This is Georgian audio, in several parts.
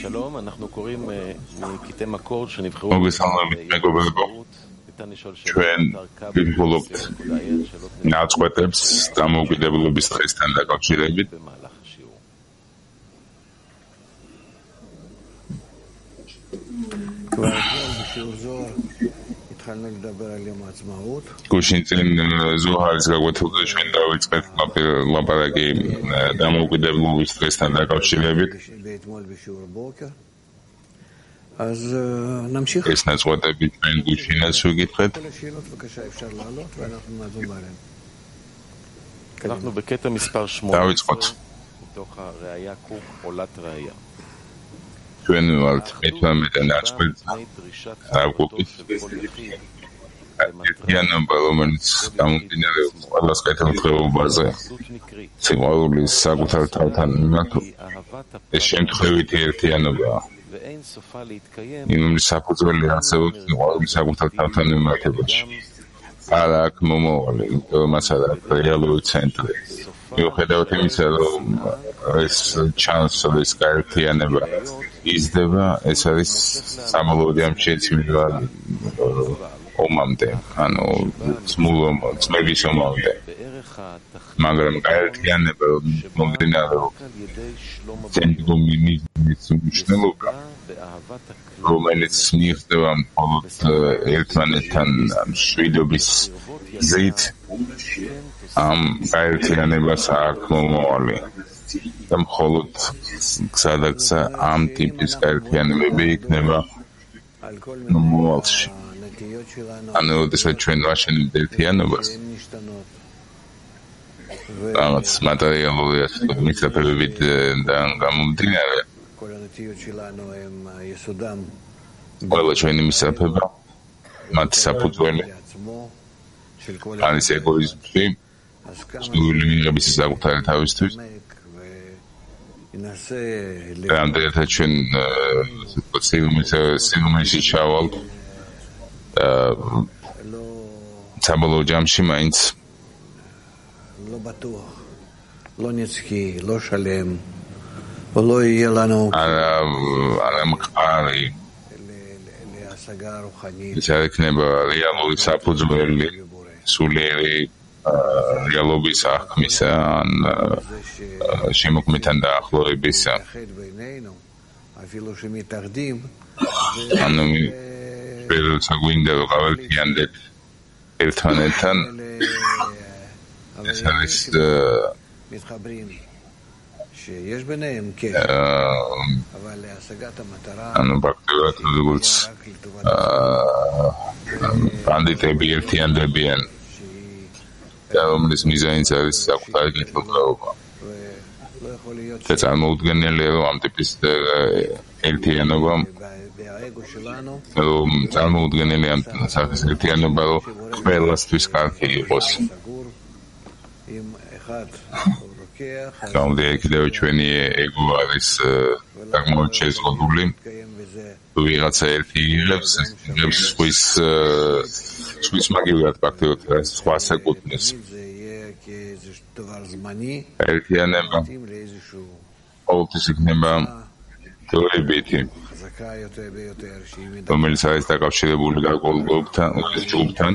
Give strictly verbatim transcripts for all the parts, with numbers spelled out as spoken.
שלום, אנחנו קוראים מקטעי מקור שנבחרו ჩვენ ვიბულობთ ნაწყვეტებს დამოუკიდებლობის დღესთან დაკავშირებით. გუშინ წინ ზოჰარის გაკვეთილზე ჩვენ დავიწყეთ ლაპარაკი დამოუკიდებლობის დღესთან დაკავშირებით. ეს ნაწყვეტები ჩვენ გუშინაც ვიკითხეთ. אנחנו בקטע מספר שמונה დავიწყოთ. מתוך הראייה קוק עולת ראייה. ჩვენ ვართ მეთორმეტე ნაწყვეტი აკუკის ერთიანობა, რომელიც გამომდინარეობს ყველას კეთილდღეობაზე, სიყვარულის საკუთარ თავთან მიმართულ. ეს შემთხვევითი ერთიანობაა. იმის საფუძველი არსებობს სიყვარულის საკუთარ თავთან მიმართებაში. არ აქვს მომავალი, იმიტომ მას არ აქვს რეალური ცენტრი. მიუხედავად იმისა, რომ ეს ჩანს, რომ ეს გაერთიანება იზრდება, ეს არის საბოლოო ჯამში ეცმება ომამდე, ანუ ძმების ომამდე. მაგრამ გაერთიანება მომდინარეობს ცენტრალური მიზნის მნიშვნელობა, რომელიც მიიღწევა მხოლოდ ერთმანეთთან მშვიდობის გზით. ამ გაერთიანებას აქვს მომავალი და მხოლოდ გზადაგზა ამ ტიპის გაერთიანებები იქნება მომავალში. ანუ როდესაც ჩვენ ვაშენებთ ერთიანობას, რაღაც მატერიალური მისაფებებით და გამომდინარე, ყველა ჩვენი მისაფება, მათი საფუძველი არის ეგოიზმი, სრული მიღების საკუთარი თავისთვის. რამდენადაც ჩვენ სივრცეში ჩავალთ, საბოლოო ჯამში მაინც არა მყარი ის არ იქნება რეალური საფუძველი სულიერი რეალობის აღქმისა ან შემოქმედთან დაახლოებისა. ანუ როცა გვინდა რომ გავერთიანდეთ ერთმანეთთან, ეს არის ანუ ფაქტობრივად როგორც ბანდიტები ერთიანდებიან, რომლის მიზანიც არის საკუთარი კეთილდღეობა. და წარმოუდგენელია, რომ ამ ტიპის ერთიანობა რომ წარმოუდგენელია ამ სახის ერთიანობა, რომ ყველასთვის კარგი იყოს. გამოდიოდა კიდევ ჩვენი ეგო არის საკმაოდ შეზღუდული. ვიღაცა ერთი იღებს, იღებს სხვის სხვის მაგივრად ფაქტობრივად სხვა საკუთნეს. ერთიანება ყოველთვის იქნება დროებითი, რომელიც არის დაკავშირებული გარკვეულობთან, ჯგუფთან,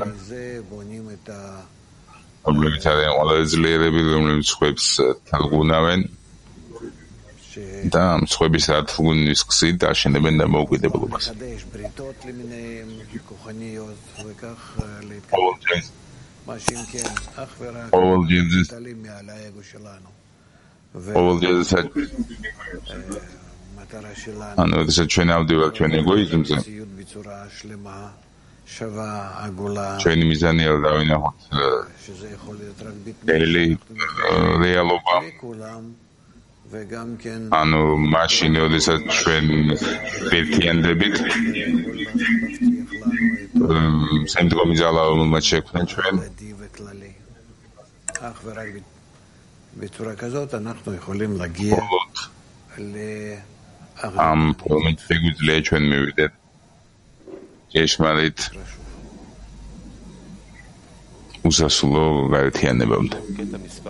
რომლებიც არიან ყველაზე ძლიერები, რომლებიც სხვებს თარგმნავენ და ამ სხვების თარგმნის გზით აშენებენ დამოუკიდებლობას. ყოველდღიურად ანუ როდესაც ჩვენ ავდივართ ჩვენ ეგოიზმზე, ჩვენი მიზანია რომ დავინახოთ რეალი რეალობა. ანუ მაშინ როდესაც ჩვენ ერთიანდებით სინდრომი ძალა რომელმაც შექმნა ჩვენ ამ პრომეთ შეგვიძლია ჩვენ მივიდეთ ჭეშმარიტ უსასრულო გაერთიანებამდე.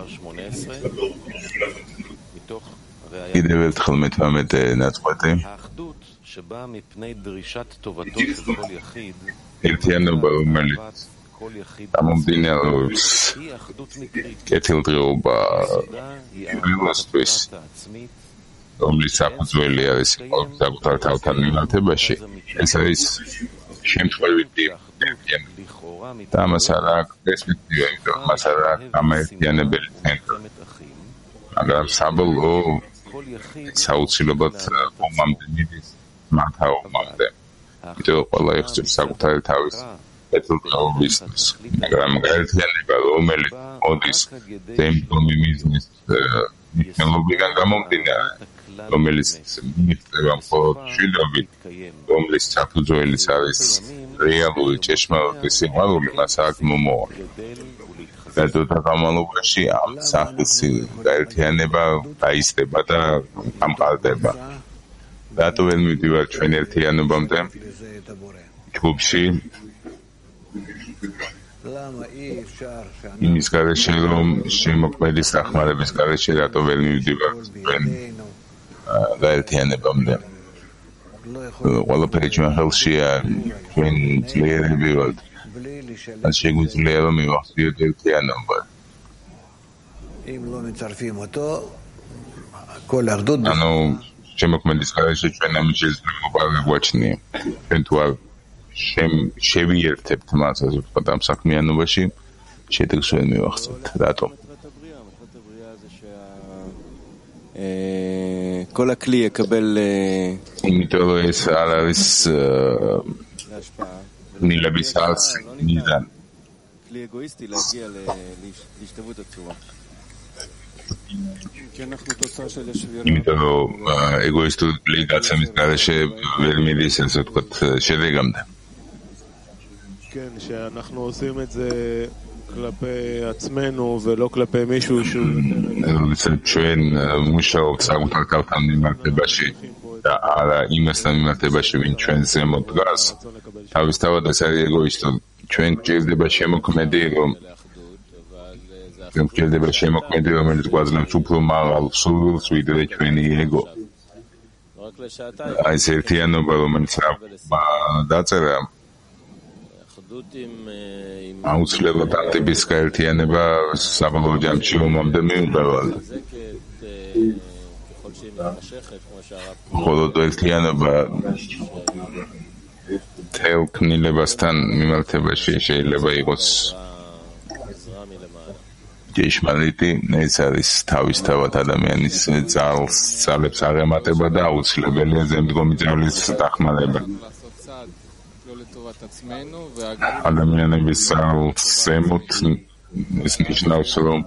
კიდევ ერთხელ მეთორმეტე ნაწყვეტი שבאה מפני דרישת טובתו של כל יחיד, ერთიანობა, რომელიც გამომდინარეობს კეთილდღეობა პირველისთვის, რომლის საფუძველი არის საკუთარ თავთან მიმართებაში, ეს არის შემთხვევით ერთიანობა. და მას არ აქვს პერსპექტივა, იმიტომ რომ მას არ აქვს გამაერთიანებელი ცენტრი. მაგრამ საბოლოო საუცილებლად ომამდე მიდის მართაობამდე. იმიტომ რომ ყველა იხსენებს საკუთარი თავის კეთილდღეობისთვის, მაგრამ გაერთიანება, რომელიც მოდის ზემდგომი მიზნის მნიშვნელობიდან გამომდინარე, რომელიც მიიღწევა მხოლოდ მშვიდობით, რომლის საფუძველიც არის რეალური ჭეშმარიტი სიყვარული, მას აქ მომოვა. და დროთა განმავლობაში ამ სახის გაერთიანება დაისდება და ამყარდება. რატო ვერ მივდივარ ჩვენ ერთიანობამდე ჯგუფში? იმის გარეშე, რომ შემოქმედის დახმარების გარეშე რატო ვერ მივდივარ ჩვენ გაერთიანებამდე? ყველაფერი ჩვენ ხელშია, ჩვენ ძლიერები ვართ. ან შეგვიძლია რომ მივახციოთ ერთიანობა. ანუ შემოქმედის გარეშე ჩვენ ამის შესაძლებლობა არ გვაჩნია. ჩვენ თუ არ შევიერთებთ მას, ასე ვთქვათ, ამ საქმიანობაში, შედეგს ვერ მივახცევთ. რატომ? כל הכלי יקבל იმიტომ რომ ეს არ არის נילביס ארץ נידן. כלי אגואיסטי להגיע להשתוות הצורה. כי אנחנו תוצאה של השבירה. იმიტომ რომ ეგოისტული გაცემის გარეშე ვერ მიდის ასე ვთქვათ შედეგამდე. כן, שאנחנו עושים את זה כלפי עצמנו ולא כלפי מישהו שהוא יותר... ჩვენ მუშაობთ საკუთარ თავთან მიმართებაში და არა იმასთან მიმართებაში, ვინ ჩვენ ზემოთ დგას. თავისთავად ეს არის ეგოისტური. ჩვენ გვჭირდება შემოქმედი, რომ ჩვენ გვჭირდება შემოქმედი, რომელიც გვაძლევს უფრო მაღალ სურვილს, ვიდრე ჩვენი ეგო. აი ეს ერთიანობა, რომელიც დაწერა აუცილებლად აქტების გაერთიანება საბოლოო ჯამში ომამდე მიუღებელია. ხოლო ერთიანობა თელ ქმნილებასთან მიმართებაში შეიძლება იყოს ჭეშმარიტი, ეს არის თავისთავად ადამიანის ძალს, ძალებს აღემატება და აუცილებელია ზემდგომი ძალის დახმარება. ადამიანების ზემოთ ეს ნიშნავს, რომ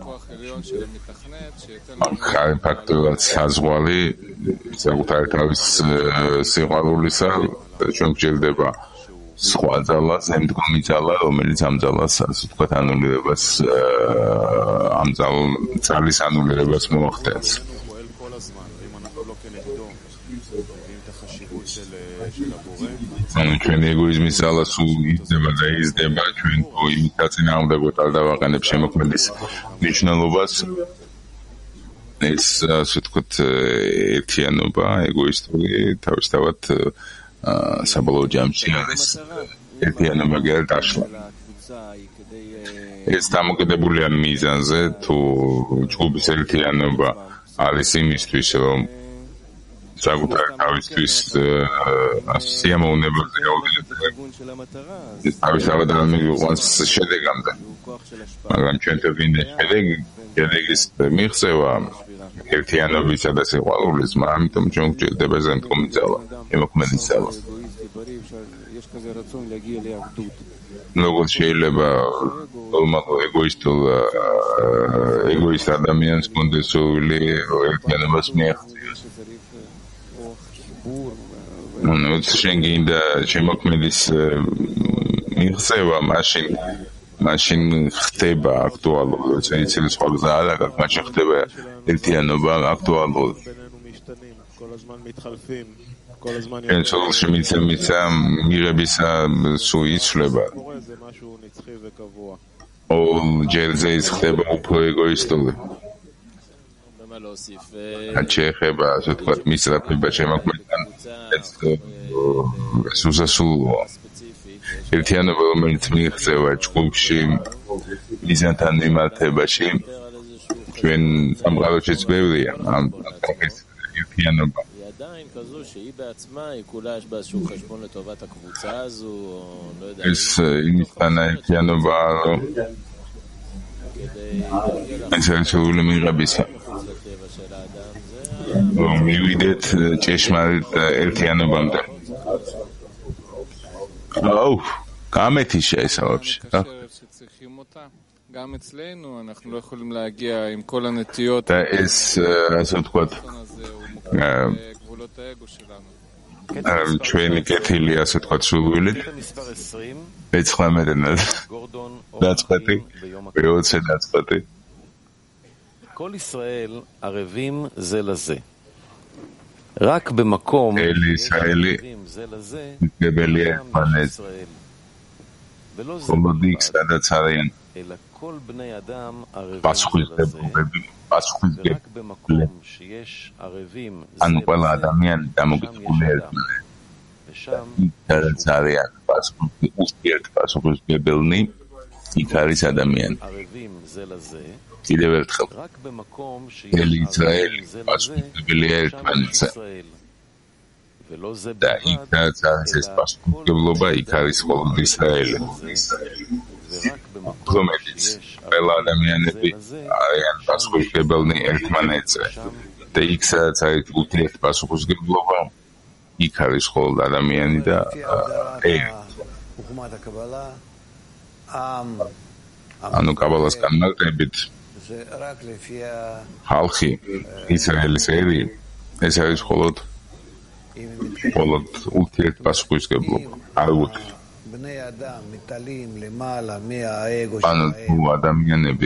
ხარი ფაქტორად საზღვარი საკუთარი თავის სიყვარულისა ჩვენ გვჭირდება სხვა ძალა, ზემდგომი ძალა, რომელიც ამ ძალას, ასე ვთქვათ, ანულირებას ამ ძალის ანულირებას მოახდენს. ანუ ჩვენ ეგოიზმის ძალა სულ იზრდება და იზრდება, ჩვენ იმით დაწინააღმდეგოთ არ დავაყენებ შემოქმედის მნიშვნელობას. ეს ასე ვთქვათ ერთიანობა ეგოისტური თავისთავად საბოლოო ჯამში არის ერთიანობა გერ დაშლა. ეს დამოკიდებულია მიზანზე, თუ ჯგუფის ერთიანობა არის იმისთვის, რომ საკუთარ თავისთვის სიამოვნებაზე გაუძლებს ეს თავისთავად არ მიგვიყვანს შედეგამდე. მაგრამ ჩვენთვის ვინდა შედეგი, შედეგის მიღწევა ერთიანობისა და სიყვარულის, ამიტომ ჩვენ გვჭირდება ზემდგომი ძალა, შემოქმედის ძალა. როგორც შეიძლება ნორმალურ ეგოისტულ ეგოისტ ადამიანს კონდეს სურვილი ერთიანობას მიაღწიოს. ну შენ გინდა შემოქმედის მიღწევა, მაშინ მაშინ ხდება აქტუალური, წელი წელი სხვა გზა არ აქვს, მაშინ ხდება ერთიანობა აქტუალური. ჩვენ სულში მიცა მიცა მიღებისა სულ იცვლება. ო ჯერზე ის ხდება უფრო ეგოისტული. რაც შეეხება, ასე ვთქვათ, მისწრაფება შემოქმედთან, სუსასულოა. ერთიანობა, რომელიც მიიღწევა ჯგუფში მიზანთან მიმართებაში, ჩვენ სამყაროშიც ბევრია ამ ეს ერთიანობა. ეს იმისთანა ერთიანობა, ეს ერთეული მიღებისა. რომ მივიდეთ ჭეშმარიტ ერთიანობამდე. აუ, გამეთიშა ესა ვაფშე. גם אצלנו אנחנו לא יכולים להגיע עם כל הנטיות. ეს ასე ვთქვათ, גבולות האגו שלנו. ჩვენი კეთილი ასე ვთქვათ სულვილით მეცხრამეტე დაწყვეტი მეოცე დაწყვეტი כל ישראל ערבים זה לזה. רק במקום ערבים זה לזה מתגבלי מנז קומודיק סדץ הריין אלא כל בני אדם ערבים זה לזה. ורק במקום שיש ערבים זה אנו כל האדמיין דמוגתגולי ושם סדץ הריין וספירת פסוקוס גבלני עיקריס אדמיין ערבים זה לזה. კიდევ ერთხელ רק במקום שיש אל ישראל ערבים זה לזה. פסוקוס ერთმანეთზე ולא זה და იქ დააწერეს ეს პასუხისმგებლობა იქ არის მხოლოდ ისრაელი რომელიც ყველა ადამიანები არიან პასუხისმგებლნი ერთმანეთზე და იქ სადაც არის ურთიერთპასუხისმგებლობა იქ არის მხოლოდ ადამიანი და ერი ანუ კაბალას განმარტებით ხალხი ისრაელის ერი ეს არის მხოლოდ მხოლოდ ურთიერთპასუხისმგებლობა არ უთხ ანუ თუ ადამიანები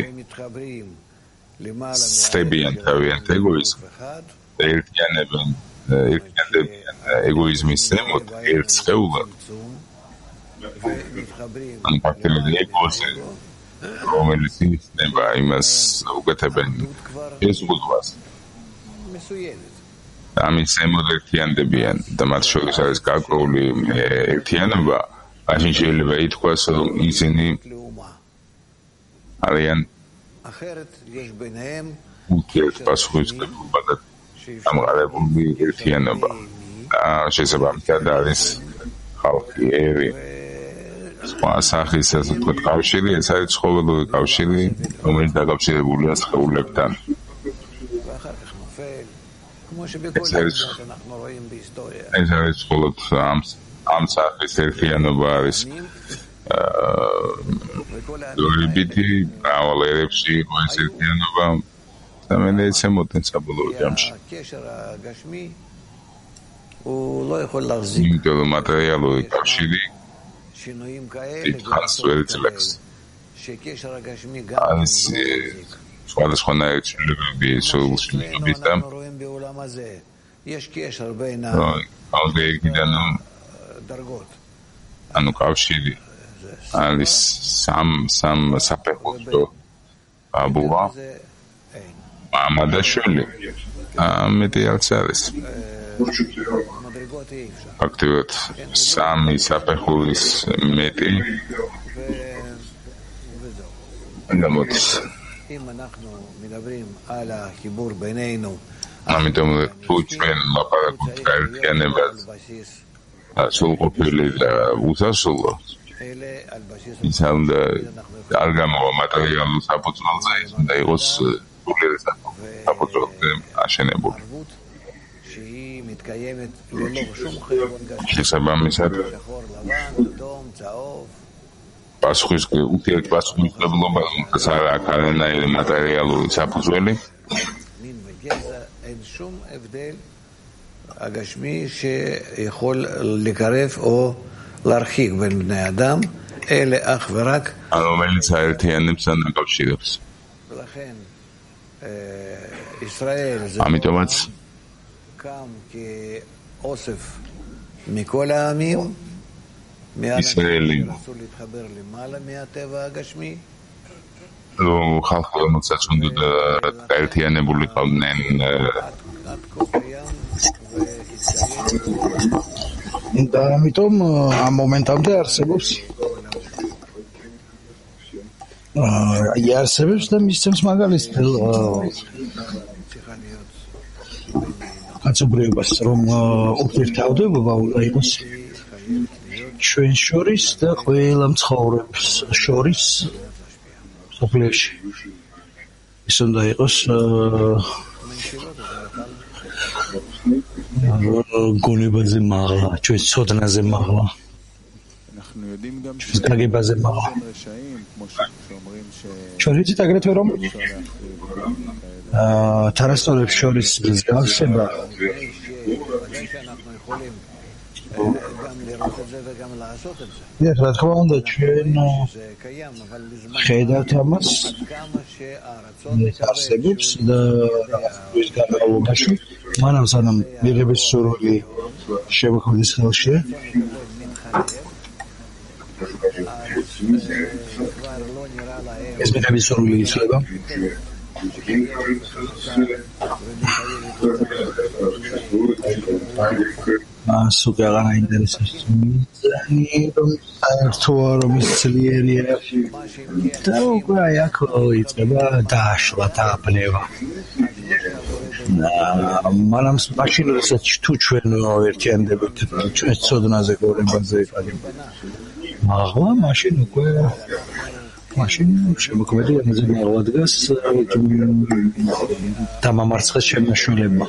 სტებიან თავიანთ ეგოიზმს ერთიანებენ ერთიანდებიან ეგოიზმის ზემოთ ერთ სხეულად ანუ ფაქტობრივად ეგოზე რომელიც ისნება იმას უკეთებენ ეს უძღვას ამის ზემოთ ერთიანდებიან და მათ შორის არის გარკვეული ერთიანობა მაშინ შეიძლება ითქვას რომ ისინი არიან ურთიერთპასუხისმგებლობა და ამღარებული ერთიანობა და შესაბამისად არის ხალხი ერი სხვა სახის ასე ვთქვათ კავშირი ეს არის ცხოველური კავშირი რომელიც დაკავშირებულია სხეულებთან ეს არის ეს არის მხოლოდ ამ ამ სახის ერთიანობა არის დორიბიტი ავალ ერებში ეს ერთიანობა და მე ეცემოდნენ საბოლოო ჯამში იმიტომ რომ მატერიალური კავშირი დიდხანს ვერ იძლევა არის სხვადასხვანაირი ცვლილებები სულში მიღების და ალგეიგიდან ანუ კავშირი არის სამ სამ საფეხურდო აბუვა ამადაშვილი ამეთი არც არის ფაქტობრივად სამი საფეხურის მეტი გამოდის ამიტომ თუ ჩვენ ლაპარაკობთ ერთიანებას სრულყოფილი და უსასრულო ის უნდა არ გამოვა მატერიალურ საფუძველზე ის უნდა იყოს სულიერი საფუძველზე აშენებული შესაბამისად პასუხისმგებლობა ურთიერთპასუხისმგებლობა ეს არ აქვს არანაირი მატერიალური საფუძველი אין שום הבדל הגשמי שיכול לקרב או להרחיק בין בני אדם, אלה אך ורק რომელიც აერთიანებს ან აკავშირებს. ולכן ישראל זה ამიტომაც קם כאוסף מכל העמים, ישראלי רצו להתחבר למעלה מהטבע הגשמי რომ ხალხი რომელსაც უნდა გაერთიანებულიყვნენ და ამიტომ ამ მომენტამდე არსებობს აი არსებობს და მისცემს მაგალითს კაცობრიობას, რომ ურთიერთდადებობა უნდა იყოს ჩვენ შორის და ყველა მცხოვრებს შორის სოფლიოში. ის უნდა იყოს გონებაზე მაღლა, ჩვენ ცოდნაზე მაღლა, ჩვენს გაგებაზე მაღლა. ჩვენ ვიცით აგრეთვე რომ თანასწორებს შორის მსგავსება რა თქმა უნდა ჩვენ ხედავთ ამას არსებობს და ის განმავლობაში მანამ სანამ მიღების სურვილი შემოქმედის ხელშია ეს მიღების სურვილი იცვლება ასო გაღანა ინტერესებს მიზანი რომ საერთოა რომ ის ძლიერია და უკვე აი აქ იწყება დააშლა დააბნევა მანამ მაშინ როდესაც თუ ჩვენ ერთიანდებით ჩვენს ცოდნაზე გორებაზე მაღლა მაშინ უკვე მაშინ შემოქმედი ამაზე მაღლა დგას დამამარცხეს შემოშველებმა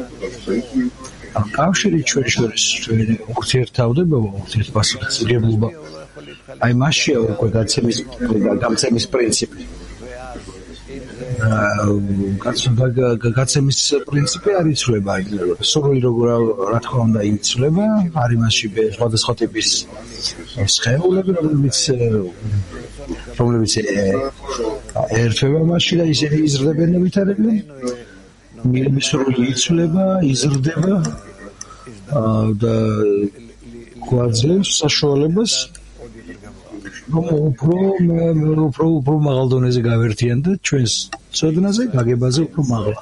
კავშირი ჩვენ შორის ჩვენი ურთიერთდადებობა ურთიერთპასუხისმგებლობა აი მასშია უკვე გაცემის გამცემის პრინციპი გაცემის პრინციპი არ იცვლება სურვილი როგორ რა თქმა უნდა იცვლება არის მასში სხვადასხვა ტიპის სხეულები რომლებიც რომლებიც ერთვება მასში და ისინი იზრდებიან და ვითარებიან მიღების სურვილი იცვლება იზრდება და გვაძლევს საშუალებას რომ უფრო უფრო უფრო მაღალ დონეზე გავერთიან და ჩვენს ცოდნაზე გაგებაზე უფრო მაღლა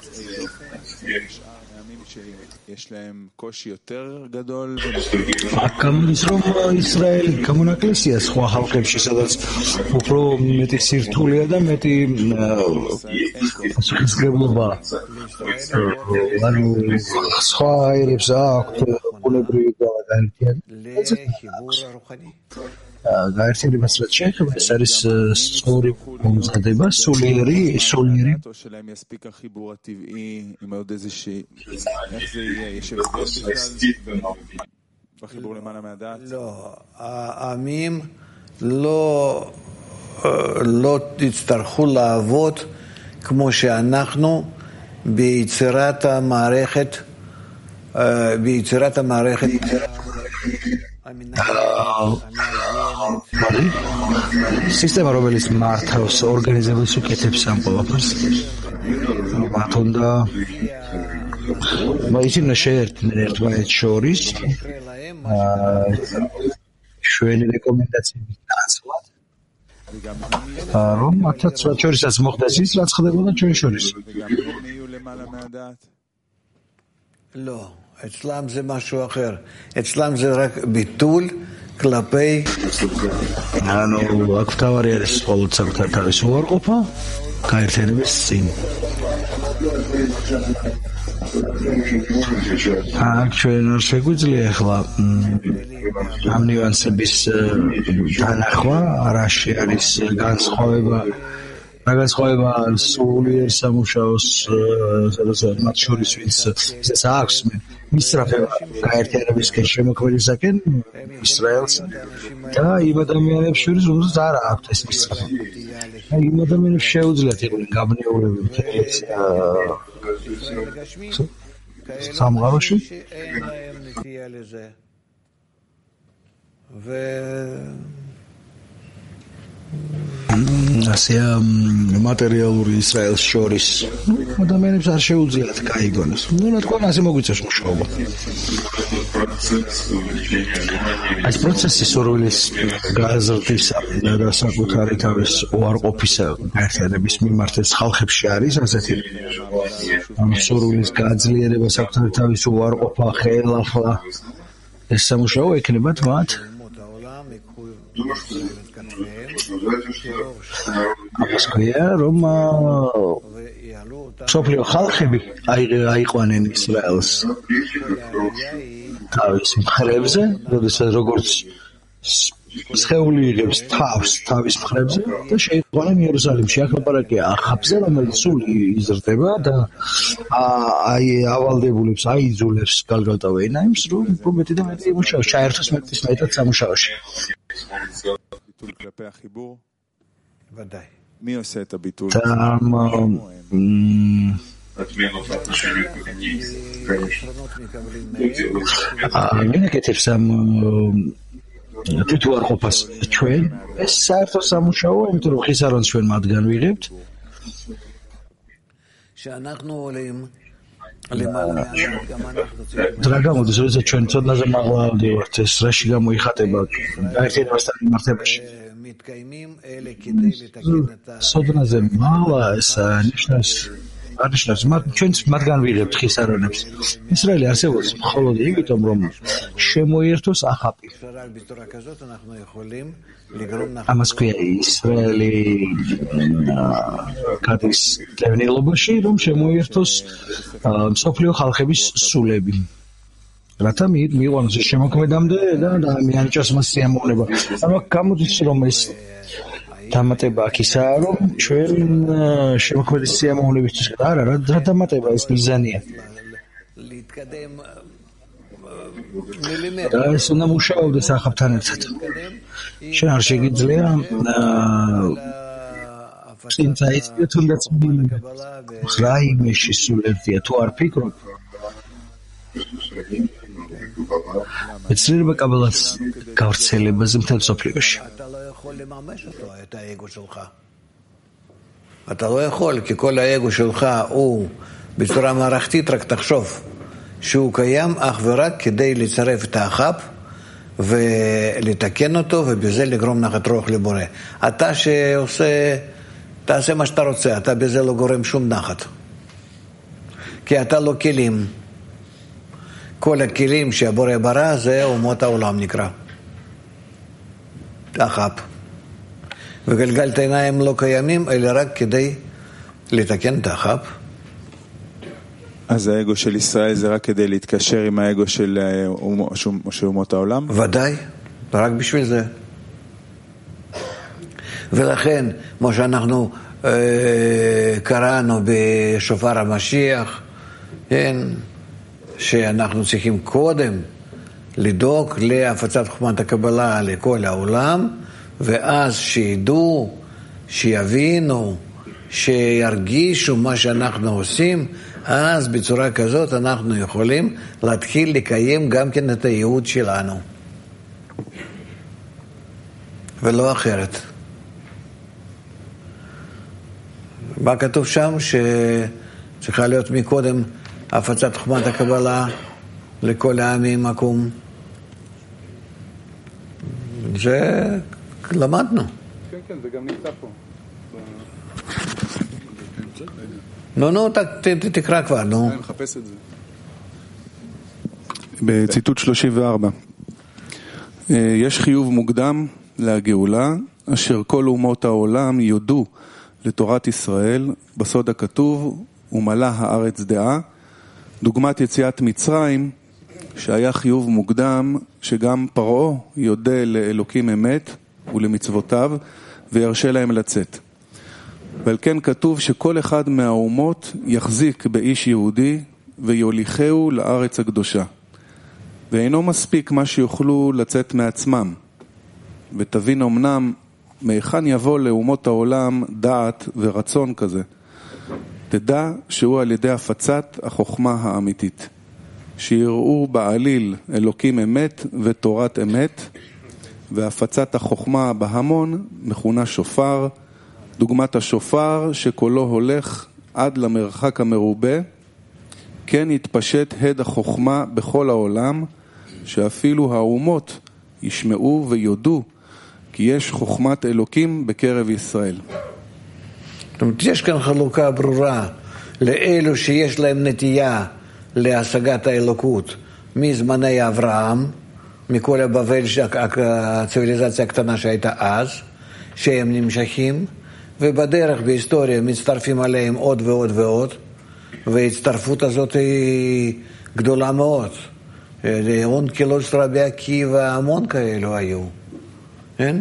აქ რომ ისრაელი გამონაკლისია სხვა ხალხებში სადაც უფრო მეტი სირთულეა და მეტი პასუხისმგებლობა ანუ სხვა აირებს აქვთ ბუნებრივი გაერთიანება გაერთიანებას რაც შეეხება ეს არის სწორი მომზადება სულიერი სულიერი העמים לא לא יצטרכו לעבוד כמו שאנחנו ביצירת המערכת ביצירת המערכת სისტემა რომელიც მართავს ორგანიზებას უკეთებს ამ ყველაფერს მათ უნდა ისინი შეერთდნენ ერთმანეთს შორის ჩვენი რეკომენდაციების დაცვად რომ მათაც მათ შორისაც მოხდეს ის რაც ხდებოდა ჩვენ შორის לא אצלם זה משהו אחר. אצלם זה רק ביטול כלפי אנו הכתב יש כל צוות תאריס וורקופה כארתן בסין ჩვენ შეგვიძლია ახლა ამ ნიუანსების თანახვა არაში არის განსხვავება რა განსხვავება სულიერ სამუშაოს სადაც მათ შორის ვინც ისეც აქვს მისწრაფება გაერთიანებისკენ შემოქმედისაკენ ისრაელს და იმ ადამიანებს შორის რომელსაც არ აქვს ეს მისწრაფება იმ ადამიანებს შეუძლიათ იყვნენ გაბნეულები მთელს სამყაროში ასე მატერიალური ისრაელს შორის ადამიანებს არ შეუძლიათ გაიგონოს. ნუ რა თქმა უნდა ასე მოგვიწევს მუშაობა. ეს პროცესი სურვილის გაზრდისა და საკუთარი თავის უარყოფისა გაერთიანების მიმართ ხალხებში არის ასეთი სურვილის გაძლიერება, საკუთარი თავის უარყოფა, ხელახლა ეს სამუშაო ექნებათ მათ ამას ქვია რომ სოფლიო ხალხები აიყვანენ ისრაელს თავის მხრებზე, როდესაც როგორც სხეული იღებს თავს თავის მხრებზე და შეიყვანენ იერუსალიმში. აქ ლაპარაკია ახაბზე, რომელიც სულ იზრდება და აი ავალდებულებს, აიძულებს გალგალტა ვეინაიმს, რომ უფრო მეტი და მეტი იმუშაოს, ჩაერთოს მეტის მეტად სამუშაოში. כלפי החיבור? ודאי. מי עושה את הביטול? אני כתב שם תתואר חופש צ'ואל es საერთო სამუშაო, იმიტომ რომ ხისარონს ჩვენ მათგან ვიღებთ. שאנחנו עולים למעלה גם אנחנו צריכים რა გამოდის, როდესაც ჩვენ ცოდნაზე მაღლა ვდივართ, ეს რაში გამოიხატება გაერთიანებასთან მიმართებაში. מתקיימים אלה כדי לתקן את ה... ცოდნაზე მაღლა ეს ნიშნავს არნიშნავს მათ ჩვენც მათგან ვიღებთ ხისარონებს. ისრაელი არსებობს მხოლოდ იმიტომ რომ შემოერთოს ახაპი. ამას ქვია ისრაელი გადის დევნილობაში რომ შემოერთოს მსოფლიო ხალხების სულები. რათა მიიყვანოს ეს შემოქმედამდე და მიანიჭოს მას სიამოვნება. ანუ გამოდის რომ ეს დამატება აქ ისაა, რომ ჩვენ შემოქმედის სიამოვნებისთვის არა, რა დამატება ეს მიზანია. და ეს უნდა მუშაობდეს ახაბთან ერთად. შენ არ შეგიძლია წინცა ისე თუნდაც რაიმეში სულებდია, თუ არ ფიქრობ. ეცრება კაბალას გავრცელებაზე მთელ მსოფლიოში. את האגו שלך. אתה לא יכול, כי כל האגו שלך הוא בצורה מערכתית, רק תחשוב שהוא קיים אך ורק כדי לצרף את האחב ולתקן אותו ובזה לגרום נחת רוח לבורא. אתה שעושה, תעשה מה שאתה רוצה, אתה בזה לא גורם שום נחת. כי אתה לא כלים. כל הכלים שהבורא ברא זה אומות העולם נקרא. אחב. וגלגלת עיניים לא קיימים, אלא רק כדי לתקן את האחב. אז האגו של ישראל זה רק כדי להתקשר עם האגו של, של אומות העולם? ודאי, רק בשביל זה. ולכן, כמו שאנחנו אה, קראנו בשופר המשיח, כן, שאנחנו צריכים קודם לדאוג להפצת חוכמת הקבלה לכל העולם, ואז שידעו, שיבינו, שירגישו מה שאנחנו עושים, אז בצורה כזאת אנחנו יכולים להתחיל לקיים גם כן את הייעוד שלנו. ולא אחרת. מה כתוב שם? שצריכה להיות מקודם הפצת חוכמת הקבלה לכל העמים עקום. זה למדנו. כן, כן, זה גם נמצא פה. נו, נו, תקרא כבר, נו. אני מחפש את זה. בציטוט שלושים וארבע. יש חיוב מוקדם לגאולה, אשר כל אומות העולם יודו לתורת ישראל, בסוד הכתוב, ומלא הארץ דעה, דוגמת יציאת מצרים, שהיה חיוב מוקדם, שגם פרעה יודע לאלוקים אמת ולמצוותיו, וירשה להם לצאת. ועל כן כתוב שכל אחד מהאומות יחזיק באיש יהודי, ויוליכהו לארץ הקדושה. ואינו מספיק מה שיוכלו לצאת מעצמם. ותבין אמנם מהיכן יבוא לאומות העולם דעת ורצון כזה. תדע שהוא על ידי הפצת החוכמה האמיתית. שיראו בעליל אלוקים אמת ותורת אמת, והפצת החוכמה בהמון מכונה שופר, דוגמת השופר שקולו הולך עד למרחק המרובה, כן יתפשט הד החוכמה בכל העולם, שאפילו האומות ישמעו ויודו כי יש חוכמת אלוקים בקרב ישראל. זאת אומרת, יש כאן חלוקה ברורה לאלו שיש להם נטייה להשגת האלוקות מזמני אברהם, מכל הבבל, הציביליזציה הקטנה שהייתה אז, שהם נמשכים, ובדרך בהיסטוריה מצטרפים עליהם עוד ועוד ועוד, וההצטרפות הזאת היא גדולה מאוד. אונקלוס רבי עקיבא, המון כאלו היו, כן?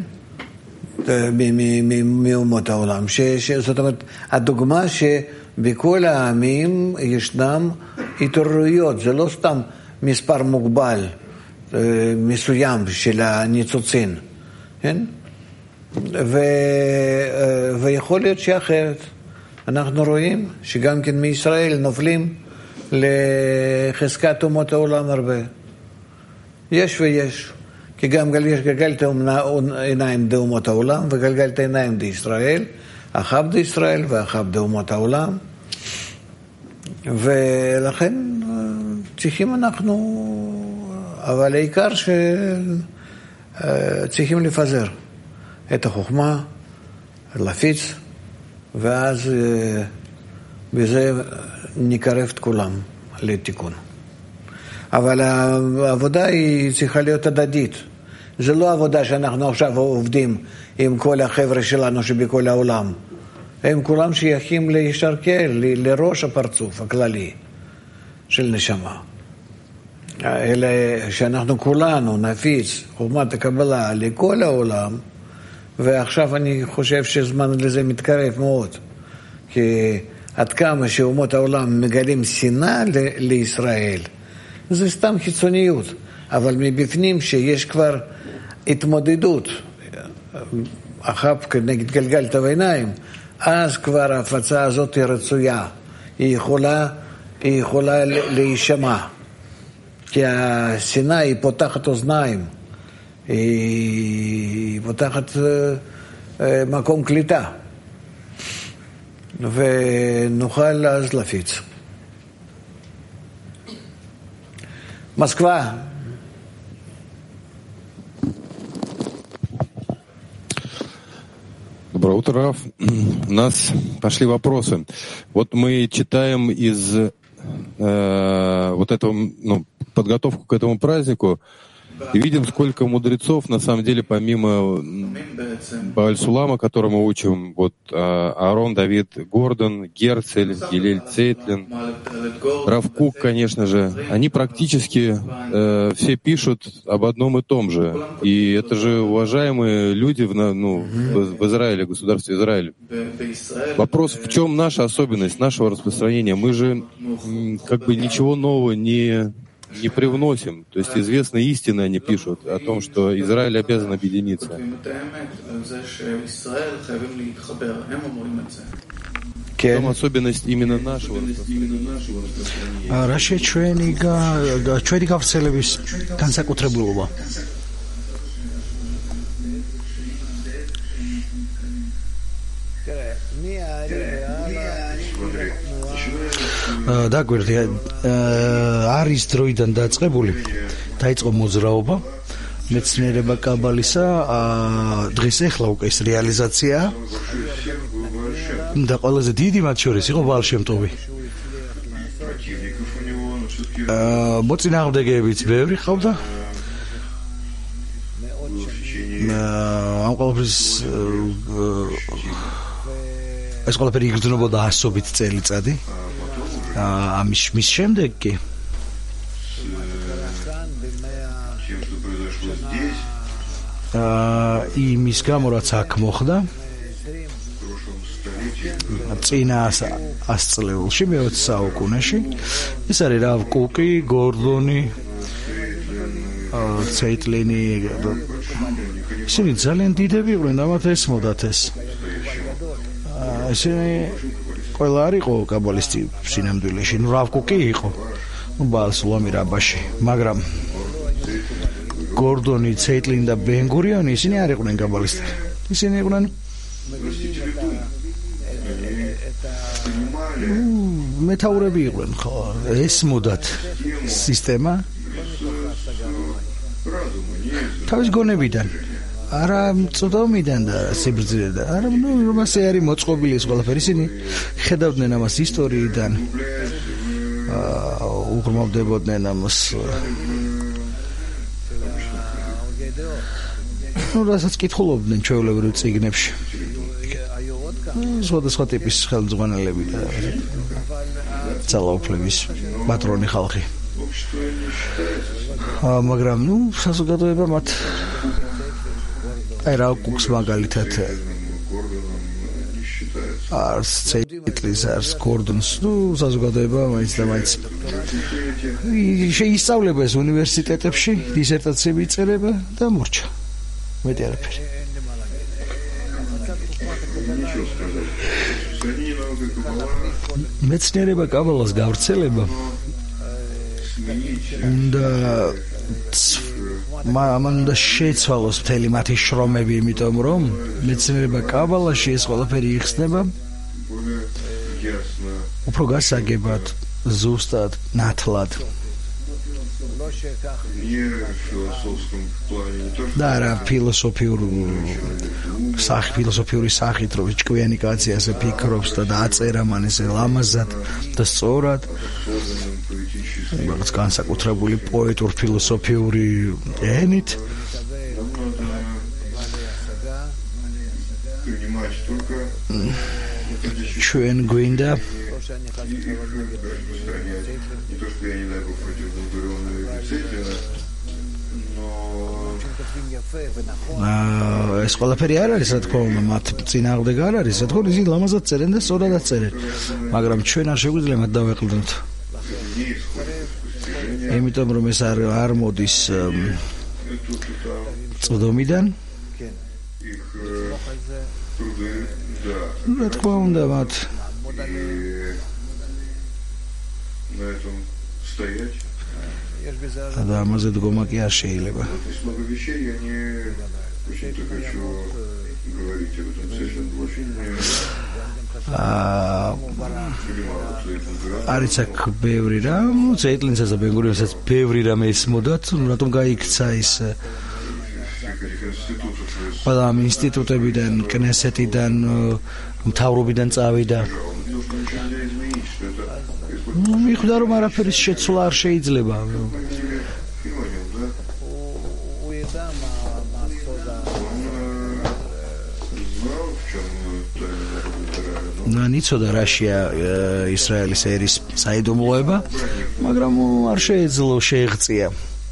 מאומות העולם. זאת אומרת, הדוגמה שבכל העמים ישנם התעוררויות, זה לא סתם מספר מוגבל מסוים של הניצוצין, כן? ו... ויכול להיות שאחרת. אנחנו רואים שגם כן מישראל נופלים לחזקת אומות העולם הרבה. יש ויש. כי גם יש גלגלת עיניים דאומות העולם וגלגלת עיניים דישראל, אחב דישראל ואחב דאומות העולם. ולכן צריכים אנחנו, אבל העיקר שצריכים לפזר את החוכמה, להפיץ, ואז בזה נקרב את כולם לתיקון. אבל העבודה היא צריכה להיות הדדית. זה לא עבודה שאנחנו עכשיו עובדים עם כל החבר'ה שלנו שבכל העולם. הם כולם שייכים לישרקל, לראש הפרצוף הכללי של נשמה. אלא שאנחנו כולנו נפיץ חוכמת הקבלה לכל העולם, ועכשיו אני חושב שזמן לזה מתקרב מאוד. כי עד כמה שאומות העולם מגלים שנאה לישראל, זה סתם חיצוניות, אבל מבפנים שיש כבר התמודדות, אחר כנגד גלגלת העיניים, אז כבר ההפצה הזאת היא רצויה, היא יכולה, היא יכולה להישמע, כי השנאה היא פותחת אוזניים, היא פותחת מקום קליטה, ונוכל אז להפיץ. Москва. Доброе утро, Раф. У нас пошли вопросы. Вот мы читаем из э, вот этого, ну, подготовку к этому празднику и видим, сколько мудрецов, на самом деле, помимо Бааль-Сулама, которого мы учим, вот Аарон Давид Гордон, Герцель, Гилель Цейтлин, Рав Кук, конечно же, они практически э, все пишут об одном и том же. И это же уважаемые люди в, ну, в, в Израиле, в государстве Израиль. Вопрос, в чем наша особенность, нашего распространения? Мы же как бы ничего нового не... не привносим. То есть известные истины они пишут о том, что Израиль обязан объединиться. В чем особенность именно нашего распространения? Рашид ჩვენიга ჩვენი გავრცელების განსაკუთრებულობა. და გვერდი არის დროიდან დაწყებული, დაიწყო მოძრაობა, მეცნიერება კაბალისა, დღეს ახლა უკვე ეს რეალიზაციაა და ყველაზე დიდი მათ შორის იყო ბაალ შემ ტოვი. მოწინააღმდეგეებიც ბევრი ყავდა. ამ ყოველთვის ეს ყველაფერი იგრძნობოდა ასობით წელიწადი. ამის მის შემდეგ კი იმის გამო რაც აქ მოხდა წინა ას წლებში მეოცე საუკუნეში ეს არის რավ კუკი, გორდონი, ცეიტლინი, ისინი ძალიან დიდები იყვნენ და მათ ესმოდათ ეს ისინი ყველა არ იყო კაბალისტი სინამდვილეში, ნუ რավ კუკი იყო, ნუ ბაალ-სულამი რაბაში, მაგრამ გორდონი, ცეიტლინი და ბენ-გურიონი ისინი არ იყვნენ კაბალისტები. ისინი იყვნენ მეთაურები იყვნენ ხო ეს მუდათ სისტემა თავის გონებიდან არა წოდომიდან და სიბრძნედან არა ნუ რომ ასე არის მოწყობილი ეს ყველაფერი ისინი ხედავდნენ ამას ისტორიიდან უღრმავდებოდნენ ამას ну რასაც კითხულობდნენ ჩვეულებრივ წიგნებში სხვადასხვა ტიპის ხელმძღვანელები და ძალაუფლების პატრონი ხალხი მაგრამ ну საზოგადოება მათ აი რა გუქს მაგალითად არს ცეიტლის არს გორდონს ну საზოგადოება მაინც და მაინც შეისწავლება ეს უნივერსიტეტებში დისერტაციები იწერება და მორჩა მეტი არაფერი მეცნიერება კაბალას გავრცელება უნდა მან უნდა შეცვალოს მთელი მათი შრომები იმიტომ რომ მეცნიერება კაბალაში ეს ყველაფერი იხსნება უფრო გასაგებად ზუსტად ნათლად და რა ფილოსოფიურ სახ ფილოსოფიური სახით რომ ჭკვიანი კაცი ასე ფიქრობს და დააწერა მან ესე ლამაზად და სწორად რაღაც განსაკუთრებული პოეტურ ფილოსოფიური ენით ჩვენ გვინდა ეს ყველაფერი არ არის რა თქმა უნდა მათ წინააღმდეგ არ არის რა თქმა უნდა ისინი ლამაზად წერენ და სწორადაც წერენ მაგრამ ჩვენ არ შეგვიძლია მათ დავეყრდნოთ იმიტომ რომ ეს არ არ მოდის წვდომიდან რა თქმა უნდა მათ და ამაზე დგომა კი არ შეიძლება არის აქ ბევრი რამ ცეიტლინსაც და ბენგურიონსაც ბევრი რამ ესმოდათ რატომ გაიქცა ის ყველა ამ ინსტიტუტებიდან კნესეტიდან მთავრობიდან წავიდა მიხვდა რომ არაფერის შეცვლა არ შეიძლება ნიცოდა რაშია ისრაელის ერის საიდუმლოება მაგრამ არ შეეძლო შეეღწია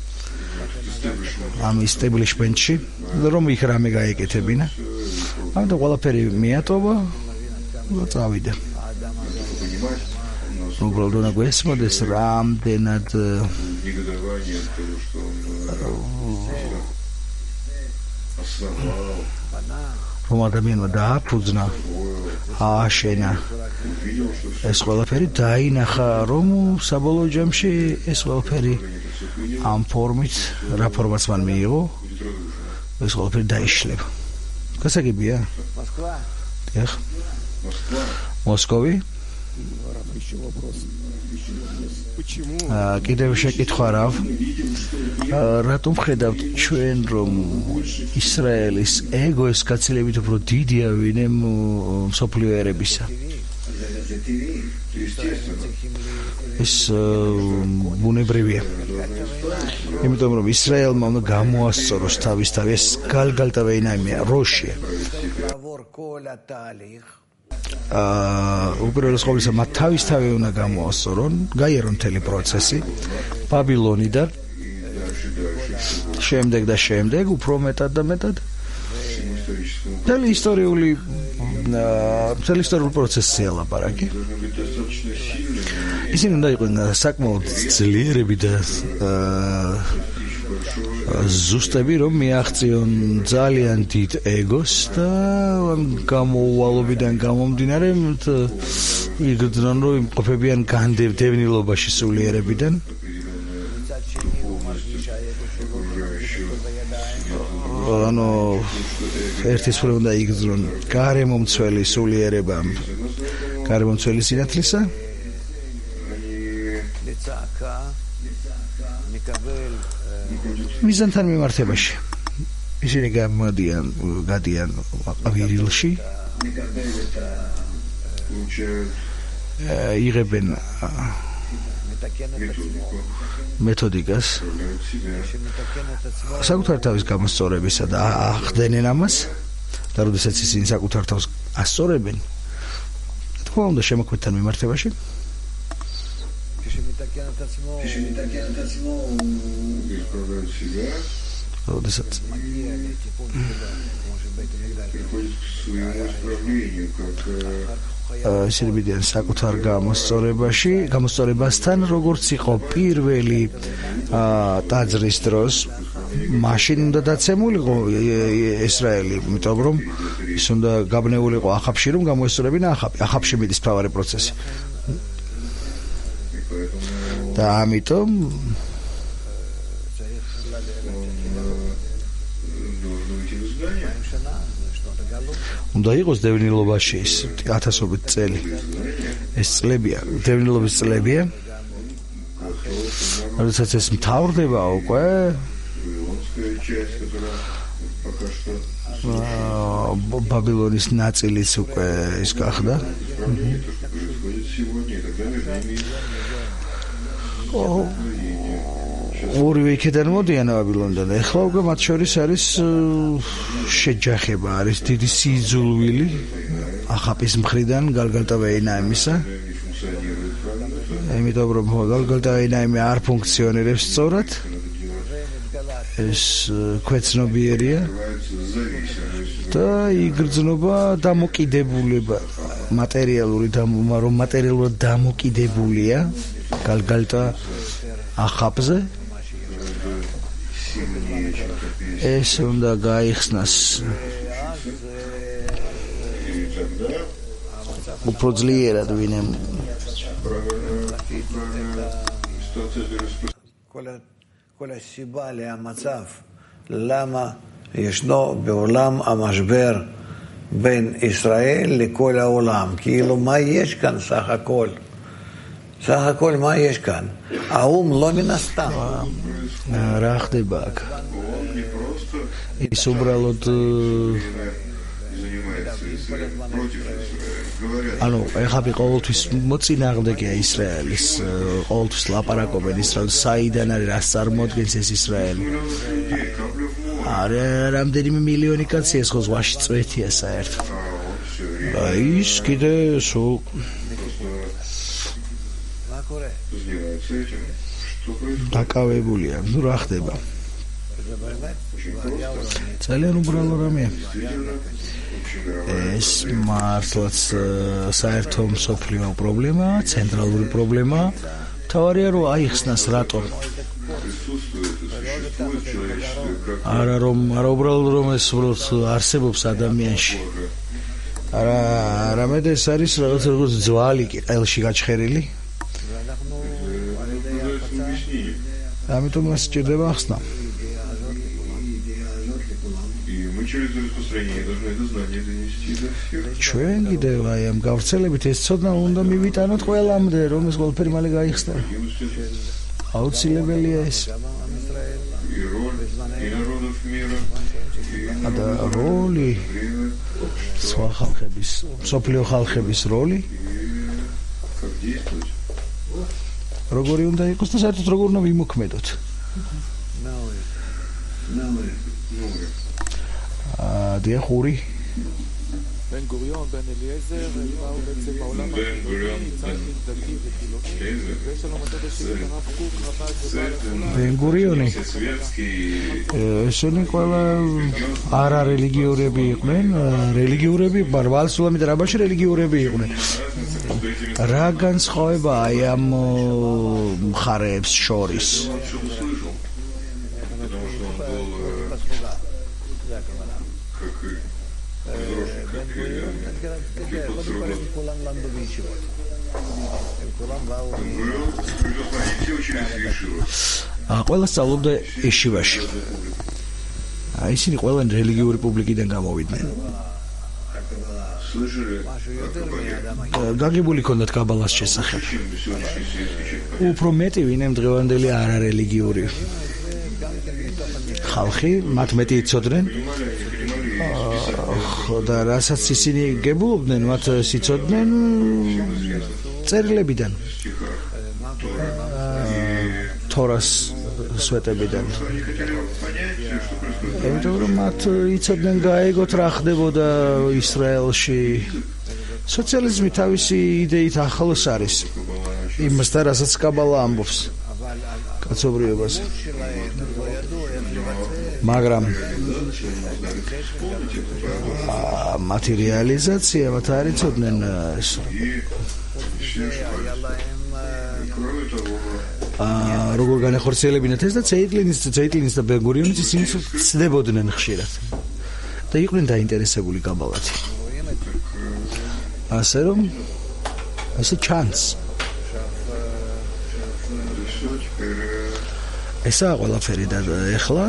ამ ისტებლიშმენტში რომ იქ რამე გაეკეთებინა ამიტომ ყველაფერი მიატოვა და წავიდა უბრალოდ უნდა გვესმოდეს რამდენად რომ ადამიანმა დააფუძნა ააშენა ეს ყველაფერი დაინახა რომ საბოლოო ჯამში ეს ყველაფერი ამ ფორმით რა ფორმაც მან მიიღო ეს ყველაფერი დაიშლება გასაგებია დიახ მოსკოვი კიდევ შეკითხვა რა რატომ ხედავთ ჩვენ რომ ისრაელის ეგო ეს გაცილებით უფრო დიდია ვინმე მსოფლიო ერებისა ეს ბუნებრივია იმიტომ რომ ისრაელმა უნდა გამოასწოროს თავისთავად ეს გალგალტავეინაიმია როშია აა უპირველეს ყოვლისა მათ თავისთავად უნდა გამოასწორონ გაიარონ მთელი პროცესი ბაბილონიდან შემდეგ და შემდეგ უფრო მეტად და მეტად მთელი ისტორიული მთელი ისტორიული პროცესია ლაპარაკი ისინი უნდა იყვნენ საკმაოდ ძლიერები და ზუსტები რომ მიაღწიონ ძალიან დიდ ეგოს და გამოუვალობიდან გამომდინარე იგრძნონ რომ იმყოფებიან განდევნილობაში სულიერებიდან ანუ ერთი სული უნდა იგრძნონ გარემომცველი სულიერება გარემომცველი სინათლისა მიზანთან მიმართებაში ისინი გამოდიან გადიან აყვირილში იღებენ მეთოდიკას საკუთარ თავის გამოსწორებისა და ახდენენ ამას და როდესაც ისინი საკუთარ თავს ასწორებენ თქმა უნდა შემოქმედთან მიმართებაში როდესაც ისინი მიდიან საკუთარ გამოსწორებაში გამოსწორებასთან როგორც იყო პირველი ტაძრის დროს მაშინ უნდა დაცემულიყო ისრაელი იმიტომ რომ ის უნდა გაბნეულიყო ახაბში რომ გამოესწორებინა ახაბი ახაბში მიდის მთავარი პროცესი და ამიტომ უნდა იყოს დევნილობაში ის ათასობით წელი ეს წლებია დევნილობის წლებია როდესაც ეს მთავრდება უკვე ბაბილონის ნაწილიც უკვე ის გახდა ორივე იქიდან მოდიან ბაბილონიდან ეხლა უკვე მათ შორის არის შეჯახება არის დიდი სიძულვილი ახაპის მხრიდან გალგალტა ვეინაიმისა იმიტომ რომ გალგალტა ვეინაიმი არ ფუნქციონირებს სწორად ეს ქვეცნობიერია და იგრძნობა დამოკიდებულება მატერიალური რომ მატერიალურად დამოკიდებულია გალგალტა ახაპზე ეს უნდა გაიხსნას უფრო ძლიერად ვინემ כל הסיבה למצב למה ישנו בעולם המשבר בין ישראל לכל העולם כאילו מה יש כאן סך הכל סך הכל מה יש כאן האום לא מן הסתם რა ხდება აქ ის უბრალოდ ანუ ეხლა ყოველთვის მოწინააღმდეგეა ისრაელის ყოველთვის ლაპარაკობენ ისრაელს საიდან არის რას წარმოადგენს ეს ისრაელი არა რამდენიმე მილიონი კაცი ეს ხო ზღვაში წვეთია საერთოდ და ის კიდე სულ დაკავებულია ნუ რა ხდება ძალიან უბრალო რამეა ეს მართლაც საერთო მსოფლიო პრობლემაა ცენტრალური პრობლემაა თავარია რომ აიხსნას რატომ არა რომ არა უბრალოდ რომ ეს უბრალოდ არსებობს ადამიანში არა არამედ ეს არის რაღაც როგორც ძვალი კი ყელში გაჩხერილი ამიტომ მას სჭირდება ახსნა ჩვენ კიდევ აი ამ გავრცელებით ეს ცოდნა უნდა მივიტანოთ ყველამდე რომ ეს ყველაფერი მალე გაიხსნა აუცილებელია ეს და როლი სხვა ხალხების მსოფლიო ხალხების როლი როგორი უნდა იყოს და საერთოდ როგორ უნდა ვიმოქმედოთ დიახური בן גוריון, בן אליעזר, באו בעצם בעולם החילוני, צד דתי וחילוני, ויש לנו מצד השני הרב קוק, רב"ד ובעל הכולה. בן גוריוני. ესენი ყველა არა რელიგიურები იყვნენ, რელიგიურები, ბარბალ სულამი და რაბაში რელიგიურები იყვნენ. რა განსხვავება აი ამ მხარეებს შორის? ყველა სწავლობდა ეშივაში. აი ისინი ყველა რელიგიური პუბლიკიდან გამოვიდნენ. გაგებული ქონდათ კაბალას შესახებ. უფრო მეტი ვინმე დღევანდელი არარელიგიური ხალხი, მათ მეტი იცოდნენ. და რასაც ისინი გებულობდნენ, მათ იცოდნენ წერილებიდან. თორას სვეტებიდან. იმიტომ რომ მათ იცოდნენ გაეგოთ რა ხდებოდა ისრაელში. სოციალიზმი თავისი იდეით ახლოს არის. იმასთან, რასაც კაბალა ამბობს კაცობრიობაზე. მაგრამ მათი რეალიზაცია მათ არ იცოდნენ ეს. აა როგორ განახორციელებინათ ეს და ცეიტლინის ცეიტლინის და ბენ-გურიონის ისინი ცდებოდნენ ხშირად და იყვნენ დაინტერესებული კაბალათი. ასე რომ ესე ჩანს. ესაა ყველაფერი და ეხლა